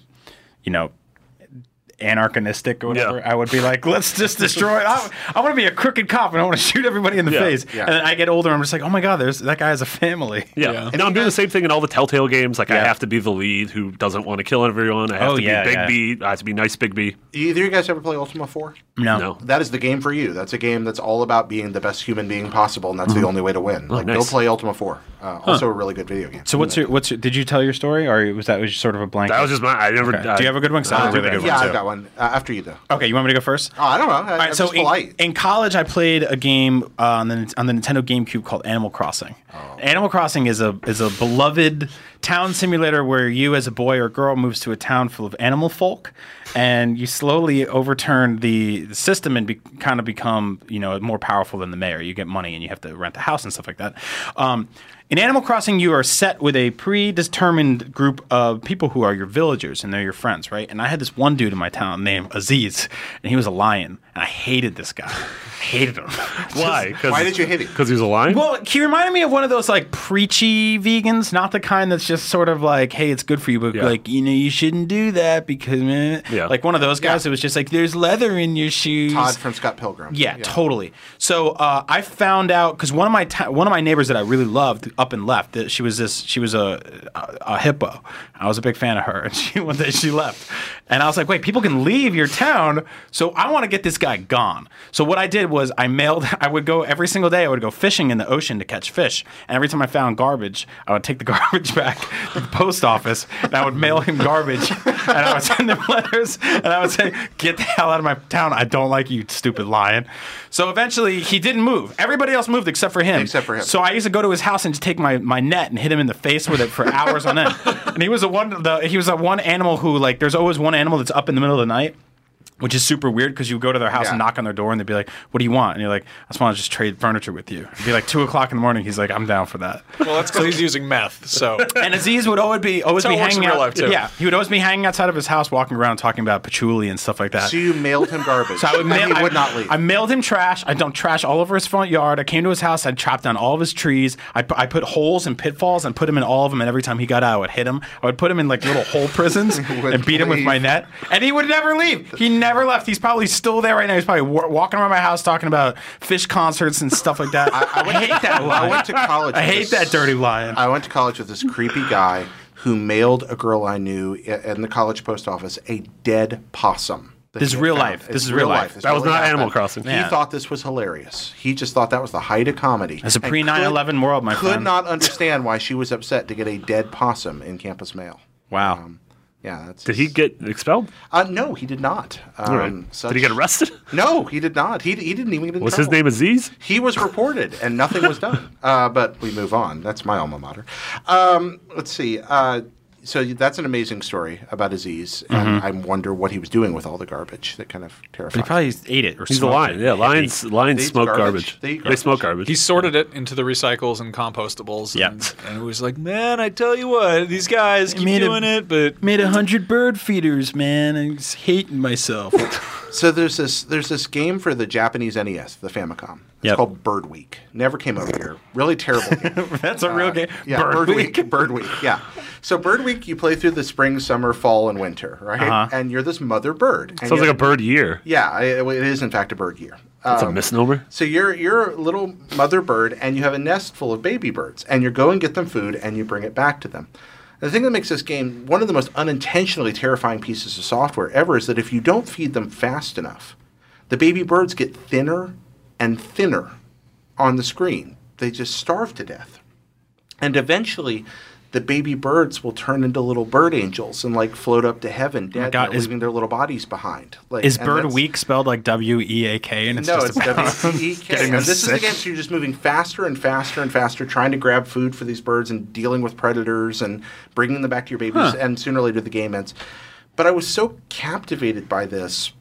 anarchistic or whatever. I would be like, let's just destroy it. I want to be a crooked cop and I want to shoot everybody in the face. Yeah. And then I get older and I'm just like, oh my god, that guy has a family. Yeah. And I'm doing the same thing in all the Telltale games. Like I have to be the lead who doesn't want to kill everyone. I have to be Big B. I have to be nice Big B. Either you guys ever play Ultima 4? No. That is the game for you. That's a game that's all about being the best human being possible, and that's the only way to win. Go play Ultima 4. Also a really good video game. So what's your did you tell your story, or was that sort of a blank? That was just mine. I never. Okay. Do you have a good one? I have a really good one. I've got one. After you do. Okay, you want me to go first? Oh, I don't know. All right, so in college, I played a game on the Nintendo GameCube called Animal Crossing. Oh. Animal Crossing is a beloved town simulator where you, as a boy or girl, moves to a town full of animal folk, and you slowly overturn the system and kind of become more powerful than the mayor. You get money and you have to rent a house and stuff like that. In Animal Crossing, you are set with a predetermined group of people who are your villagers, and they're your friends, right? And I had this one dude in my town named Aziz, and he was a lion, and I hated this guy. I hated him. Why? Why did you hate him? Because he was a lion? Well, he reminded me of one of those, like, preachy vegans, not the kind that's just sort of like, hey, it's good for you, but, like, you shouldn't do that because, like one of those guys that was just like, there's leather in your shoes. Todd from Scott Pilgrim. Yeah, totally. So I found out, because one of my neighbors that I really loved up and left. She was a hippo. I was a big fan of her, and one day she left. And I was like, wait, people can leave your town, so I want to get this guy gone. So what I did was I would go every single day, I would go fishing in the ocean to catch fish. And every time I found garbage, I would take the garbage back to the post office, and I would mail him garbage, and I would send him letters, and I would say, get the hell out of my town. I don't like you, stupid lion. So eventually, he didn't move. Everybody else moved except for him. So I used to go to his house and just take my net and hit him in the face with it for hours on end. And he was a one animal who, like, there's always one animal that's up in the middle of the night, which is super weird because you go to their house and knock on their door and they'd be like, what do you want? And you're like, I just want to just trade furniture with you. It'd be like 2 o'clock in the morning. He's like, I'm down for that. Well, that's because he's using meth. So and Aziz would always be hanging out. Life too. Yeah, he would always be hanging outside of his house, walking around talking about patchouli and stuff like that. So you mailed him garbage. So he would not leave. I mailed him trash. I dumped trash all over his front yard. I came to his house. I chopped down all of his trees. I put holes and pitfalls and put him in all of them. And every time he got out, I would hit him. I would put him in like little hole prisons and beat him with my net. And he would never leave. He never left. He's probably still there right now. He's probably walking around my house talking about fish concerts and stuff like that. I hate that lion. I went to college. I hate that dirty lion. I went to college with this creepy guy who mailed a girl I knew in the college post office a dead possum. This is real life. This is real life. That was not Animal Crossing. He thought this was hilarious. He just thought that was the height of comedy. It's a pre-9/11 world, my friend. Could not understand why she was upset to get a dead possum in campus mail. Wow. Did he get expelled? No, he did not. Did he get arrested? No, he did not. He didn't even get in trouble. Was his name Aziz? He was reported, and nothing was done. But we move on. That's my alma mater. Let's see. So that's an amazing story about Aziz, and I wonder what he was doing with all the garbage. That kind of terrifies me. He probably ate it or He's a lion. Yeah, lions smoke garbage. They smoke garbage. He sorted it into the recycles and compostables. Yeah. And it was like, man, I tell you what, these guys keep doing it, but made 100 bird feeders, man. I'm just hating myself. So there's this game for the Japanese NES, the Famicom. It's called Bird Week. Never came over here. Really terrible game. That's a real game. Yeah, Bird Week. Bird Week. Yeah. So Bird Week, you play through the spring, summer, fall, and winter, right? And you're this mother bird. Sounds like a bird year. Yeah, it is in fact a bird year. It's a misnomer. So you're a little mother bird, and you have a nest full of baby birds, and you go and get them food, and you bring it back to them. The thing that makes this game one of the most unintentionally terrifying pieces of software ever is that if you don't feed them fast enough, the baby birds get thinner and thinner on the screen. They just starve to death. And eventually, the baby birds will turn into little bird angels and like float up to heaven dead, God, leaving their little bodies behind. Like, Is and Bird that's- Week spelled like W-E-A-K? And it's No, just it's about W-E-E-K. getting And them this is sick? again, so you're just moving faster and faster and faster, trying to grab food for these birds and dealing with predators and bringing them back to your babies. And sooner or later, the game ends. But I was so captivated by this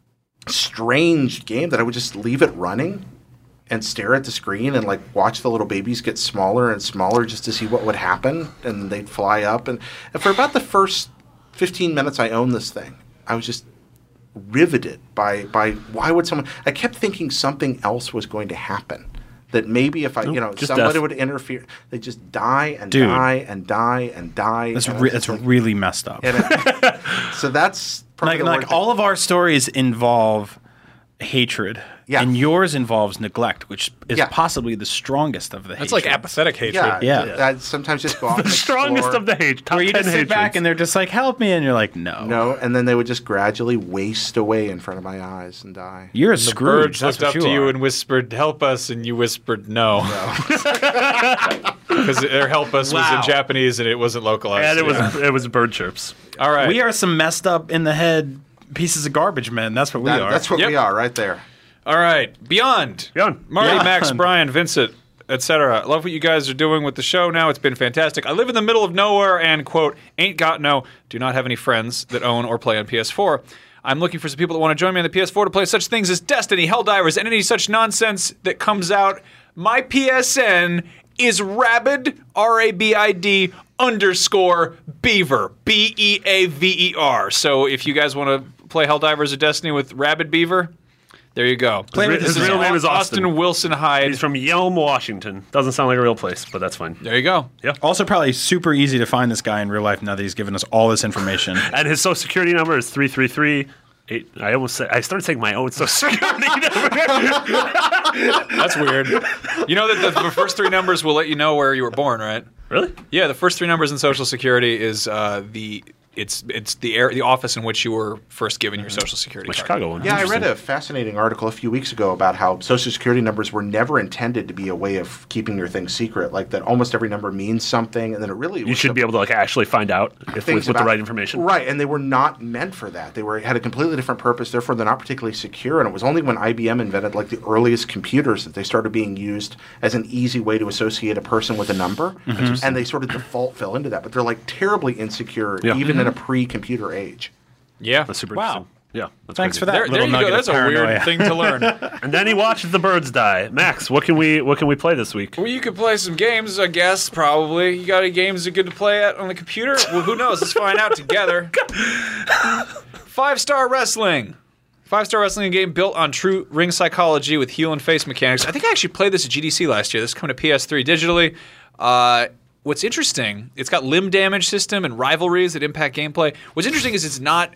strange game that I would just leave it running and stare at the screen and like watch the little babies get smaller and smaller just to see what would happen, and they'd fly up. And for about the first 15 minutes I owned this thing, I was just riveted by why would someone. I kept thinking something else was going to happen. That maybe if I, just somebody death. would interfere, they just die and Dude. die and die and die. That's, and that's really messed up. so that's probably Like all of our stories involve hatred, Yeah. and yours involves neglect, which is Yeah. possibly the strongest of the That's hatred. like apathetic hatred. Yeah, Yeah. I sometimes just go off The and strongest explore. of the hate. Top where you 10 just sit back hatreds. and they're just like, "Help me," and you're like, "No, No, and then they would just gradually waste away in front of my eyes and die. you're a The Scrooge." birds That's looked what up to you are. and whispered, "Help us," and you whispered, "No," because their "help us" was Wow. in Japanese and it wasn't localized. And it was bird chirps. All right. We are some messed up in the head pieces of garbage men. That's what we are. That's what Yep. we are right there. All right, Beyond. Beyond. Marty, Beyond. Max, Brian, Vincent, etc. Love what you guys are doing with the show now. It's been fantastic. I live in the middle of nowhere and, quote, ain't got no, do not have any friends that own or play on PS4. I'm looking for some people that want to join me on the PS4 to play such things as Destiny, Helldivers, and any such nonsense that comes out. My PSN is rabid, R-A-B-I-D, _ Beaver, B-E-A-V-E-R. So if you guys want to play Helldivers or Destiny with Rabid Beaver, there you go. His real name is Austin. Wilson Hyde. He's from Yelm, Washington. Doesn't sound like a real place, but that's fine. There you go. Also, probably super easy to find this guy in real life now that he's given us all this information. And his social security number is 333. I started saying my own social security number. That's weird. You know that the first three numbers will let you know where you were born, right? Really? Yeah, the first three numbers in Social Security is it's the office in which you were first given your Social Security My card. Chicago one. Yeah, I read a fascinating article a few weeks ago about how Social Security numbers were never intended to be a way of keeping your thing secret. Like that, almost every number means something, and then it really You should be able to actually find out if things with the about- right information. Right, and they were not meant for that. They had a completely different purpose. Therefore, they're not particularly secure. And it was only when IBM invented like the earliest computers that they started being used as an easy way to associate a person with a number, and they sort of default fell into that. But they're like terribly insecure, Yeah. even in a pre-computer age. Yeah. That's super Wow. interesting. Yeah. That's Thanks crazy. for that. There little you go. nugget That's of a paranoia. weird thing to learn. And then he watches the birds die. Max, what can we play this week? Well, you could play some games, I guess, probably. You got any games that are good to play at on the computer? Well, who knows? Let's find out together. 5-Star Wrestling. 5-Star Wrestling, a game built on true ring psychology with heel and face mechanics. I think I actually played this at GDC last year. This is coming to PS3 digitally. What's interesting, it's got limb damage system and rivalries that impact gameplay. What's interesting is it's not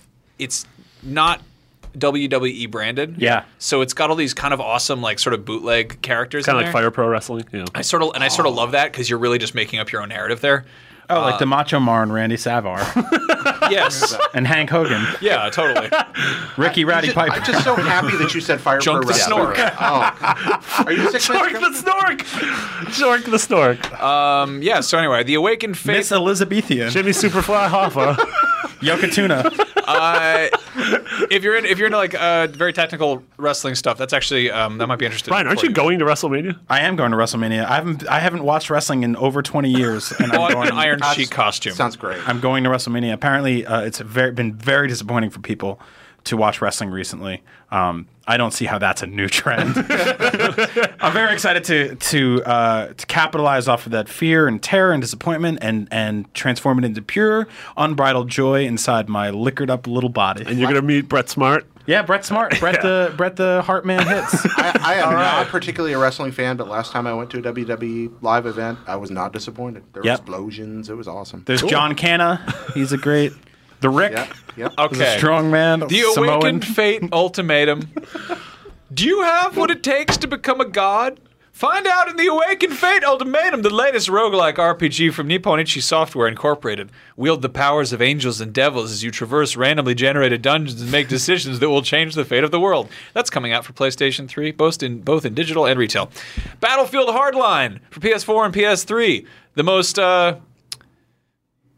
WWE branded. Yeah. So it's got all these kind of awesome, like, sort of bootleg characters Kind in of like there. Fire Pro Wrestling. Yeah. I sort of love that because you're really just making up your own narrative there. Oh, like the Macho Man, Randy Savar, Yes. and Hank Hogan, Yeah, totally. Ricky Rowdy Piper. I'm just so happy that you said Fire Junk Pro the Wrestling. Snork. Oh, are you 6 Snork months? the Snork! Snork the Snork. Yeah, so anyway, the Awakened Faith. Miss Elizabethan, Jimmy Superfly Hoffa. Yokotuna. If you're into like very technical wrestling stuff, that's actually that might be interesting. Brian, aren't for you going to WrestleMania? I am going to WrestleMania. I haven't watched wrestling in over 20 years, and Oh, I'm an going. Iron Sheik costume. Sounds great. I'm going to WrestleMania. Apparently, it's been very disappointing for people to watch wrestling recently. I don't see how that's a new trend. I'm very excited to capitalize off of that fear and terror and disappointment and transform it into pure, unbridled joy inside my liquored up little body. And you're going to meet Brett Smart. Yeah, Brett Smart, Brett the Heartman hits. I am not particularly a wrestling fan, but last time I went to a WWE live event, I was not disappointed. There were Yep. explosions. It was awesome. There's John Canna. He's a great. The Rick. Yep. He's Okay. a strong man. The Samoan. Awakened Fate Ultimatum. Do you have what it takes to become a god? Find out in the Awakened Fate Ultimatum, the latest roguelike RPG from Nippon Ichi Software Incorporated. Wield the powers of angels and devils as you traverse randomly generated dungeons and make decisions that will change the fate of the world. That's coming out for PlayStation 3, both in digital and retail. Battlefield Hardline for PS4 and PS3. The most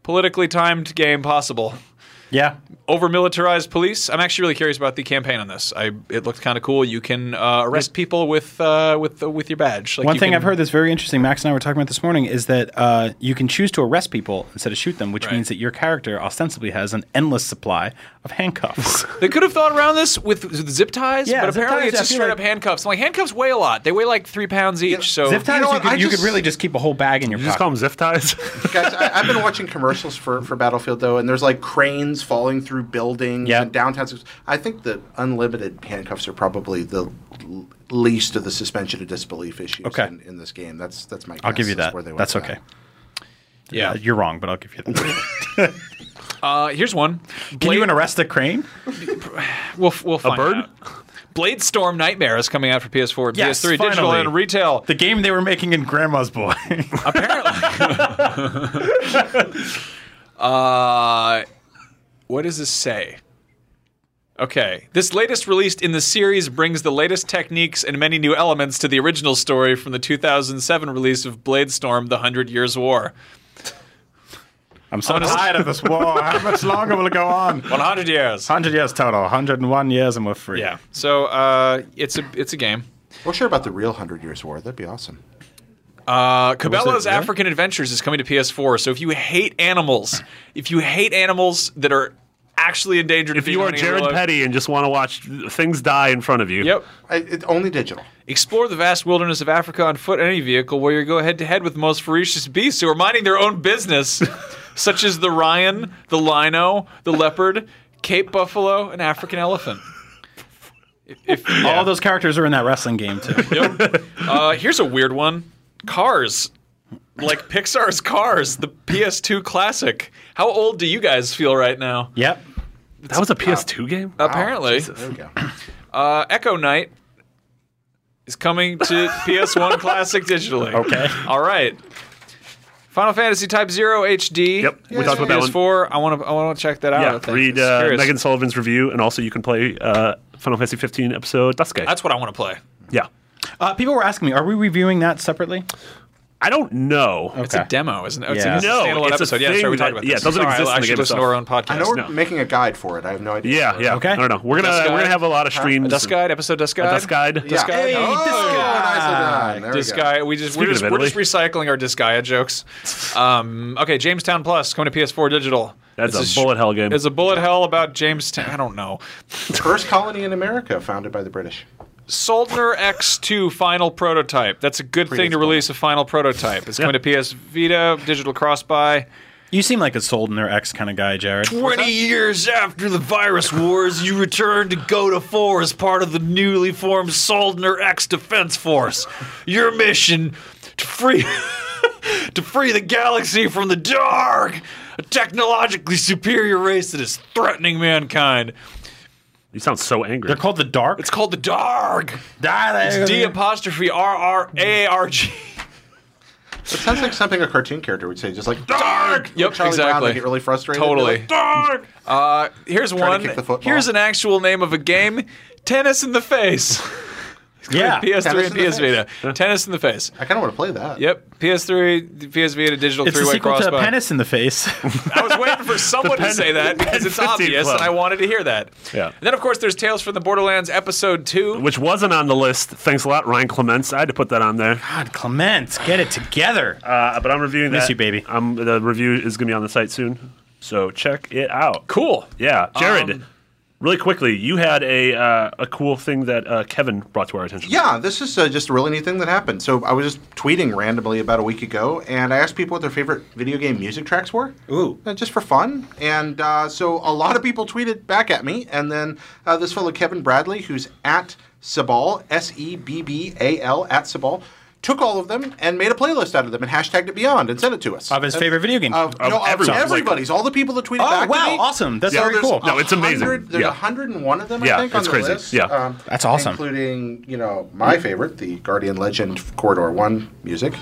politically timed game possible. Yeah. Over militarized police. I'm actually really curious about the campaign on this. It looked kind of cool. You can arrest people with your badge. Like One thing I've heard that's very interesting, Max and I were talking about this morning, is that you can choose to arrest people instead of shoot them, which means that your character ostensibly has an endless supply of handcuffs. They could have thought around this with zip ties, Yeah, but zip apparently ties, it's I just feel straight like- up handcuffs. I'm like, handcuffs weigh a lot. They weigh like 3 pounds each. So Zip ties, what, you could really just keep a whole bag in your You pocket. just call them zip ties? Guys, I've been watching commercials for Battlefield, though, and there's like cranes falling through buildings Yeah. and downtown. I think the unlimited handcuffs are probably the least of the suspension of disbelief issues Okay. in this game. That's my guess. I'll give you That's that. where they went That's with okay. that. yeah. You're wrong, but I'll give you that. Here's one. Can you even arrest a crane? We'll find bird? out. Blade Storm Nightmare is coming out for PS4 and Yes, PS3 digital finally. and retail. The game they were making in Grandma's Boy. What does this say? Okay. This latest released in the series brings the latest techniques and many new elements to the original story from the 2007 release of Blade Storm: The 100 Years War. I'm so tired of this war. How much longer will it go on? 100 years. 100 years total. 101 years and we're free. Yeah. So it's a game. We'll share about the real 100 Years War. That'd be awesome. Cabela's really? African Adventures is coming to PS4. So if you hate animals that are actually endangered, If you are Jared Petty and just want to watch things die in front of you. Yep. It's only digital. Explore the vast wilderness of Africa on foot in any vehicle where you go head-to-head with the most ferocious beasts who are minding their own business, such as the Ryan, the Lino, the Leopard, Cape Buffalo, and African Elephant. All of those characters are in that wrestling game, too. Yep. Here's a weird one. Cars. Like Pixar's Cars, the PS2 classic. How old do you guys feel right now? Yep. That was a PS2 game? Apparently. There we go. Echo Knight is coming to PS1 Classic digitally. Okay. All right. Final Fantasy Type 0 HD. Yep, we talked about that one. PS4. I want to check that out. I Yeah, think. read It's curious. Megan Sullivan's review, and also you can play Final Fantasy 15 episode Dusky. That's what I want to play. Yeah. People were asking me, are we reviewing that separately? I don't know. It's a demo, isn't it? Oh, Yeah. It's a No, standalone it's a episode. Yeah, thing sorry, we that- talked about this. yeah, it doesn't Sorry, exist in I the should game listen to our own I podcast. know we're No. making a guide for it. I have no idea. Yeah. Okay. I don't know. We're Dust gonna Guide? have a lot of streams. A Dust Guide, episode Dust Guide. Dust Guide. Yeah. Disc Guide. Hey, Oh, nicely done. There we Disc go. Guide. We're Speaking just of Italy. recycling our Disgaea jokes. Okay, Jamestown Plus coming to PS4 digital. That's It's a bullet hell game. It's a bullet hell about Jamestown. I don't know. First colony in America founded by the British. Soldner X2 final prototype. That's a good thing to release a final prototype. It's coming to PS Vita, digital cross-buy. You seem like a Soldner X kind of guy, Jared. 20 years after the virus wars, you return to Gota 4 as part of the newly formed Soldner X Defense Force. Your mission to free the galaxy from the Dark, a technologically superior race that is threatening mankind. You sound so angry. They're called the Dark? It's called the Dark. It's D''RRARG. It sounds like something a cartoon character would say, just like dark. Yep, Charlie Brown exactly. would get really frustrated. Totally. Be like, dark. Here's to one. kick the football. Here's an actual name of a game: Tennis in the Face. Yeah. PS3 Tennis and in the PS Vita. Tennis in the Face. I kind of want to play that. Yep. PS3, PS Vita, digital It's a three-way sequel to crossbar. Penis in the Face. I was waiting for someone to say that because it's 15 obvious, Club. and I wanted to hear that. Yeah. And then, of course, there's Tales from the Borderlands Episode 2. Which wasn't on the list. Thanks a lot, Ryan Clements. I had to put that on there. God, Clement, get it together. But I'm reviewing that. Miss you, baby. The review is going to be on the site soon. So check it out. Cool. Yeah. Jared, really quickly, you had a cool thing that Kevin brought to our attention. Yeah, this is just a really neat thing that happened. So I was just tweeting randomly about a week ago, and I asked people what their favorite video game music tracks were. Ooh. Just for fun. And so a lot of people tweeted back at me, and then this fellow Kevin Bradley, who's at Sebal, Sebbal, at Sebal, took all of them and made a playlist out of them and hashtagged it Beyond and sent it to us. Of his favorite video game. No, everyone's, everybody's. All the people that tweeted Oh, back wow, to me. awesome. That's So very there's cool. No, it's amazing. There's Yeah. 101 of them, Yeah, I think, on it's the crazy. list. Yeah. That's awesome. Including, my favorite, the Guardian Legend Corridor 1 music.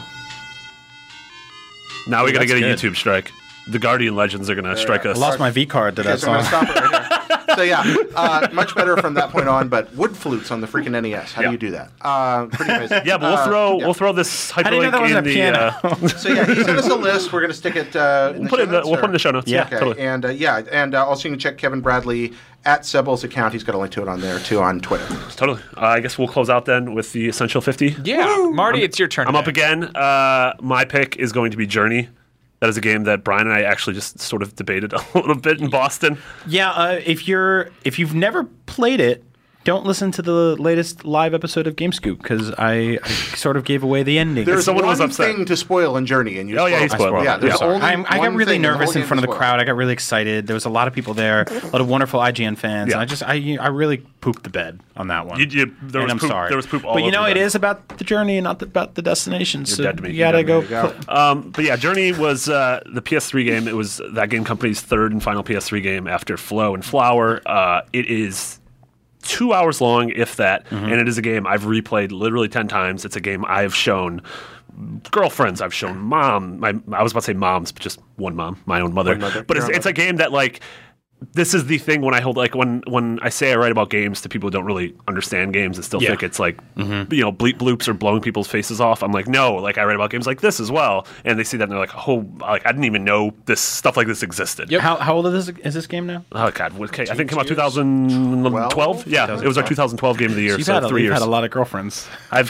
Now we got to that's get a good. YouTube strike. The Guardian Legends are going to strike us. I lost my V card to Okay, that so I'm song. going to stop it right here. So yeah, much better from that point on. But wood flutes on the freaking NES. How do you do that? Pretty amazing. Yeah, but we'll throw this How do you know that hyperlink wasn't in a the. piano? So yeah, he sent us a list. We're going to stick it. We'll put it in the show notes. Yeah, Okay. totally. And also you can check Kevin Bradley at Sebel's account. He's got a link to it on there too on Twitter. Totally. I guess we'll close out then with the Essential 50. Yeah, Marty, it's your turn. I'm up today. again. My pick is going to be Journey. That is a game that Brian and I actually just sort of debated a little bit in Boston. Yeah, if you've never played it, don't listen to the latest live episode of Game Scoop because I sort of gave away the ending. There's Someone was one upset. thing to spoil in Journey, and you. Oh, yeah, he spoiled spoiled it. it. Yeah, there's Yeah. only I got one really thing nervous the whole in front of the game to crowd. I got really excited. There was a lot of people there, a lot of wonderful IGN fans. Yeah. And I really pooped the bed on that one. There was I'm poop, sorry. There was poop all but you over know, the it bed. is about the journey and not about the destination. So dead to me. you gotta You're go. dead to me. But yeah, Journey was the PS3 game. It was that game company's third and final PS3 game after Flow and Flower. It is 2 hours long, if that, and it is a game I've replayed literally 10 times. It's a game I've shown girlfriends, I've shown mom. I was about to say moms, but just one mom, my own mother. But it's a game that like. This is the thing when I hold like when I say I write about games to people who don't really understand games and still think it's like bleep bloops or blowing people's faces off. I'm like, no, like I write about games like this as well, and they see that and they're like, oh, like I didn't even know this stuff like this existed. Yep. How old is this game now? Oh god, okay. I think it came out 2012. Yeah, it was our 2012 game of the year. You've So had 3 years. had a lot of girlfriends. I've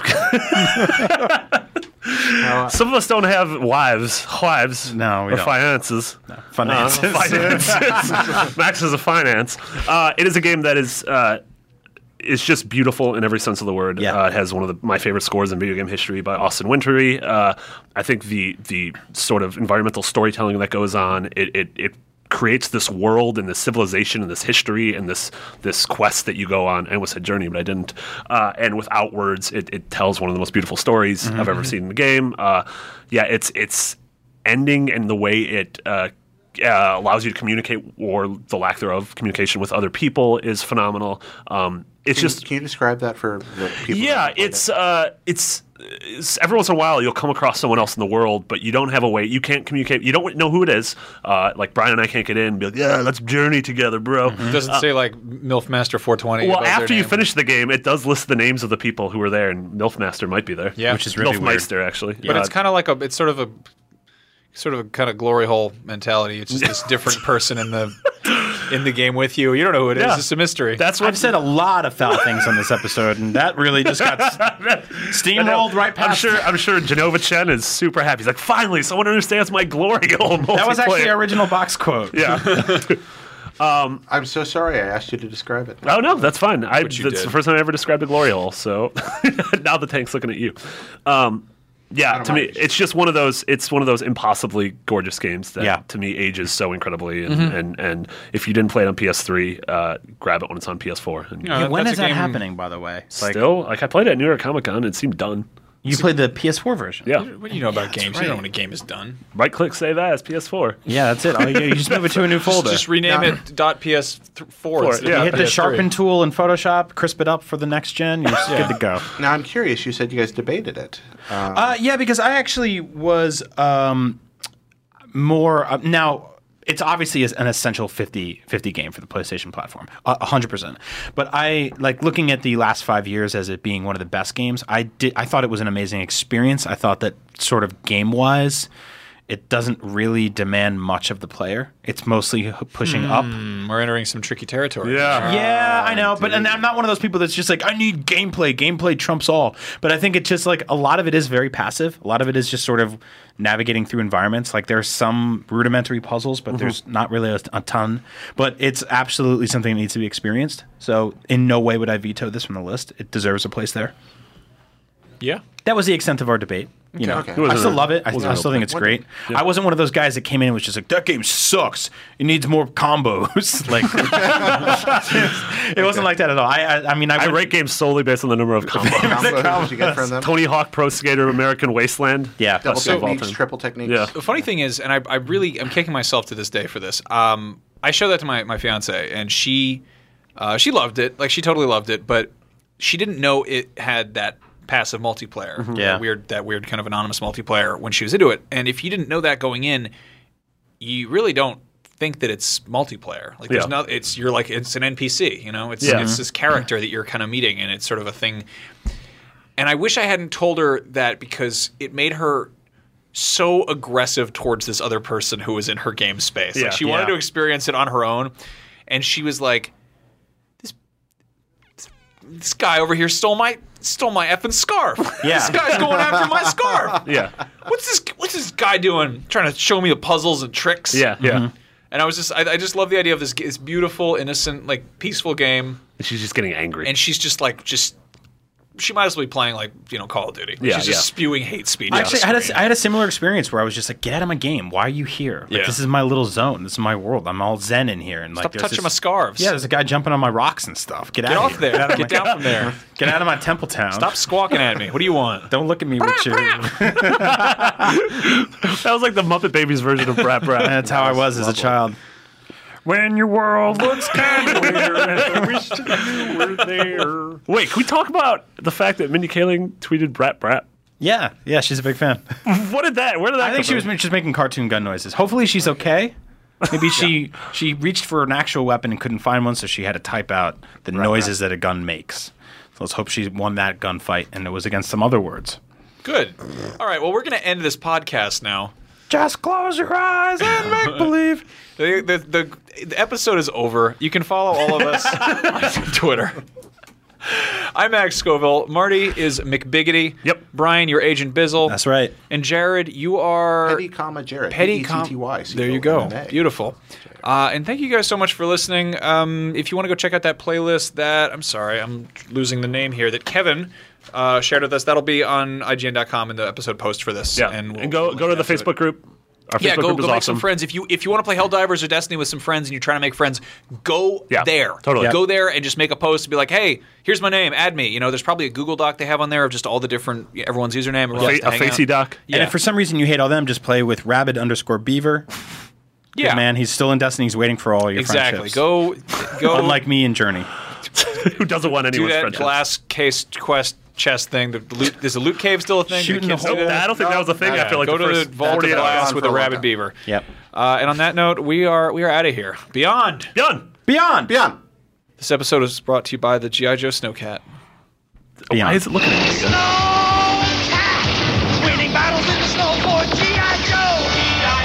some of us don't have wives, No, we or don't. finances. Finances. Finances. Max is a finance. It is a game that is just beautiful in every sense of the word. Yeah. It has one of my favorite scores in video game history by Austin Wintory. I think the sort of environmental storytelling that goes on, it creates this world and this civilization and this history and this quest that you go on. I almost said journey, but I didn't. And without words, it tells one of the most beautiful stories I've ever seen in the game. It's ending and the way it allows you to communicate, or the lack thereof communication with other people, is phenomenal. Can you describe that for the people? Yeah, it's every once in a while you'll come across someone else in the world, but you don't have a way. You can't communicate. You don't know who it is. Like Brian and I can't get in and be like, yeah, let's journey together, bro. It doesn't say like MILF Master 420. Well, above their after you name. finish the game, it does list the names of the people who were there, and MILF Master might be there. Yeah. Which is really MILF weird. Meister, actually. But it's kind of like it's sort of a kind of glory hole mentality. It's just this different person in the game with you. You don't know who it is. Yeah. It's a mystery. That's what I've said a lot of foul things on this episode, and that really just got steamrolled right past. I'm sure Genova Chen is super happy. He's like, finally, someone understands my glory hole. That was actually multiplayer." our original box quote. Yeah. I'm so sorry I asked you to describe it. Oh no, that's fine. That's you the did. first time I ever described a glory hole. So now the tank's looking at you. Yeah, to me, it's just one of those. It's one of those impossibly gorgeous games that, to me, ages so incredibly. And if you didn't play it on PS3, grab it when it's on PS4. And Yeah, When that's is a that game- happening, by the way? still, I played it at New York Comic Con. It seemed done. You played the PS4 version. Yeah, What do you know about games? You don't know when a game is done. right click, save as PS4. Yeah, that's it. Oh, you just move it to a new folder. Just rename it .ps4. instead yeah. of You hit the PS3. sharpen tool in Photoshop, crisp it up for the next gen. You're just good to go. Now I'm curious. You said you guys debated it. Yeah, because I actually was more now. It's obviously an essential 50-50 game for the PlayStation platform, 100%. But I like looking at the last 5 years as it being one of the best games. I thought it was an amazing experience. I thought that sort of game wise, it doesn't really demand much of the player. It's mostly pushing up. We're entering some tricky territory. Yeah, I know, but and I'm not one of those people that's just like, I need gameplay. Gameplay trumps all. But I think it's just like a lot of it is very passive. A lot of it is just sort of navigating through environments. Like there's some rudimentary puzzles, but there's not really a ton. But it's absolutely something that needs to be experienced. So in no way would I veto this from the list. It deserves a place there. Yeah. That was the extent of our debate. You know, Okay. I still love it. I still think it's What- great. I wasn't one of those guys that came in and was just like, that game sucks. It needs more combos. Like, it wasn't like that at all. I mean, I went- rate games solely based on the number of combos. Combos you get from them. Tony Hawk Pro Skater American Wasteland. Yeah. Double Best game of all techniques, time. triple techniques. Yeah. The funny thing is, and I'm kicking myself to this day for this. I showed that to my fiance, and she loved it. Like, she totally loved it, but she didn't know it had that passive multiplayer. Yeah. That weird kind of anonymous multiplayer when she was into it. And if you didn't know that going in, you really don't think that it's multiplayer. Like there's no, it's you're like it's an NPC. You know, it's this character that you're kind of meeting, and it's sort of a thing. And I wish I hadn't told her that because it made her so aggressive towards this other person who was in her game space. Like she wanted to experience it on her own, and she was like, "This guy over here stole my effing scarf. Yeah. This guy's going after my scarf. Yeah. What's this guy doing? Trying to show me the puzzles and tricks." Yeah. Yeah. And I just love the idea of this beautiful, innocent, like peaceful game. And she's just getting angry. And she's just she might as well be playing like, Call of Duty. She's just spewing hate speech. Actually, I had a similar experience where I was just like, get out of my game. Why are you here? Like, this is my little zone. This is my world. I'm all zen in here. And Stop touching my scarves. Yeah, there's a guy jumping on my rocks and stuff. Get off there. Get down from there. Get out of my temple town. Stop squawking at me. What do you want? Don't look at me with your... That was like the Muppet Babies version of Brat Brat. That's how I was as a child. When your world looks kind of weird, I wish you were there. Wait, can we talk about the fact that Mindy Kaling tweeted Brat Brat? Yeah, she's a big fan. Where did that I think she was from? just making cartoon gun noises. Hopefully she's okay. Maybe she reached for an actual weapon and couldn't find one, so she had to type out the noises that a gun makes. So let's hope she won that gunfight, and it was against some other words. Good. All right, well, we're going to end this podcast now. Just close your eyes and make believe. The episode is over. You can follow all of us on Twitter. I'm Max Scoville. Marty is McBiggity. Yep. Brian, you're Agent Bizzle. That's right. And Jared, you are... Petty, Jared. Petty, Petty. There you go. Beautiful. And thank you guys so much for listening. If you want to go check out that playlist I'm sorry, I'm losing the name here, that Kevin shared with us, that'll be on IGN.com in the episode post for this. Yeah. And go to the Facebook group. Our Facebook group is go make awesome. some friends. If you want to play Helldivers or Destiny with some friends and you're trying to make friends, go there. Totally. Go there and just make a post and be like, hey, here's my name, add me. There's probably a Google Doc they have on there of just all the different, everyone's username. A Facey Doc. Yeah. And if for some reason you hate all them, just play with Rabid_Beaver. Yeah. Good man, he's still in Destiny. He's waiting for all your friendships. Go. Unlike me and Journey. Who doesn't want Do anyone's that friendship? glass case quest chest thing. Is the loot cave still a thing? Shooting The kids the whole- do that? I don't think that was a thing after like go the to first the vault of 48 glass hours. with a rabid beaver. Yep. And on that note, we are out of here. Beyond. Beyond. Beyond. This episode is brought to you by the G.I. Joe Snowcat. Beyond. Why is it looking at me again? Winning battles in the snow for G.I. Joe! G.I.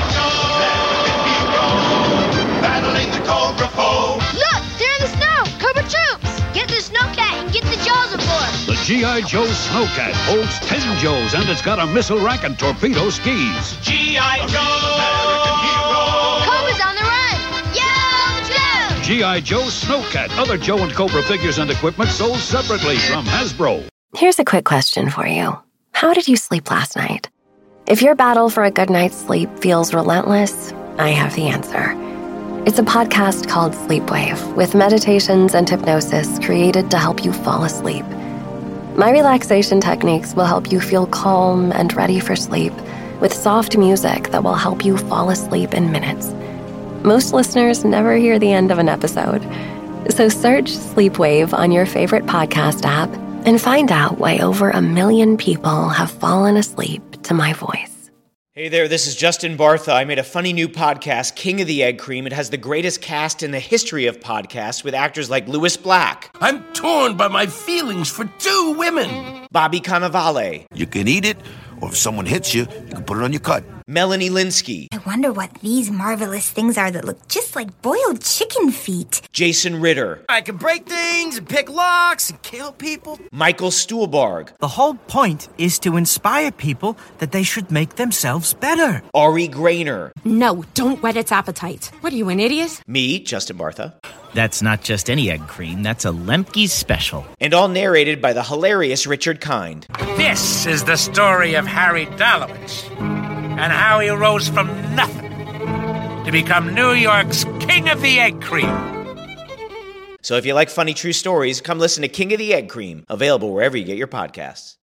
Joe! Battling the Cobra foe! Look, they're in the snow! Cobra troops! Get the Snowcat and get the Jaws aboard! The G.I. Joe Snowcat holds 10 Joes, and it's got a missile rack and torpedo skis. G.I. Joe! Cobra's on the run! Yo, Joe! G.I. Joe Snowcat. Other Joe and Cobra figures and equipment sold separately from Hasbro. Here's a quick question for you. How did you sleep last night? If your battle for a good night's sleep feels relentless, I have the answer. It's a podcast called Sleepwave, with meditations and hypnosis created to help you fall asleep. My relaxation techniques will help you feel calm and ready for sleep, with soft music that will help you fall asleep in minutes. Most listeners never hear the end of an episode. So search Sleepwave on your favorite podcast app and find out why over 1 million people have fallen asleep to my voice. Hey there, this is Justin Bartha. I made a funny new podcast, King of the Egg Cream. It has the greatest cast in the history of podcasts with actors like Louis Black. I'm torn by my feelings for 2 women. Bobby Cannavale. You can eat it, or if someone hits you, you can put it on your cut. Melanie Linsky. I wonder what these marvelous things are that look just like boiled chicken feet. Jason Ritter. I can break things and pick locks and kill people. Michael Stuhlbarg. The whole point is to inspire people that they should make themselves better. Ari Grainer. No, don't whet its appetite. What are you, an idiot? Me, Justin Bartha. That's not just any egg cream, that's a Lemke's special. And all narrated by the hilarious Richard Kind. This is the story of Harry Dalowitz and how he rose from nothing to become New York's King of the Egg Cream. So if you like funny true stories, come listen to King of the Egg Cream, available wherever you get your podcasts.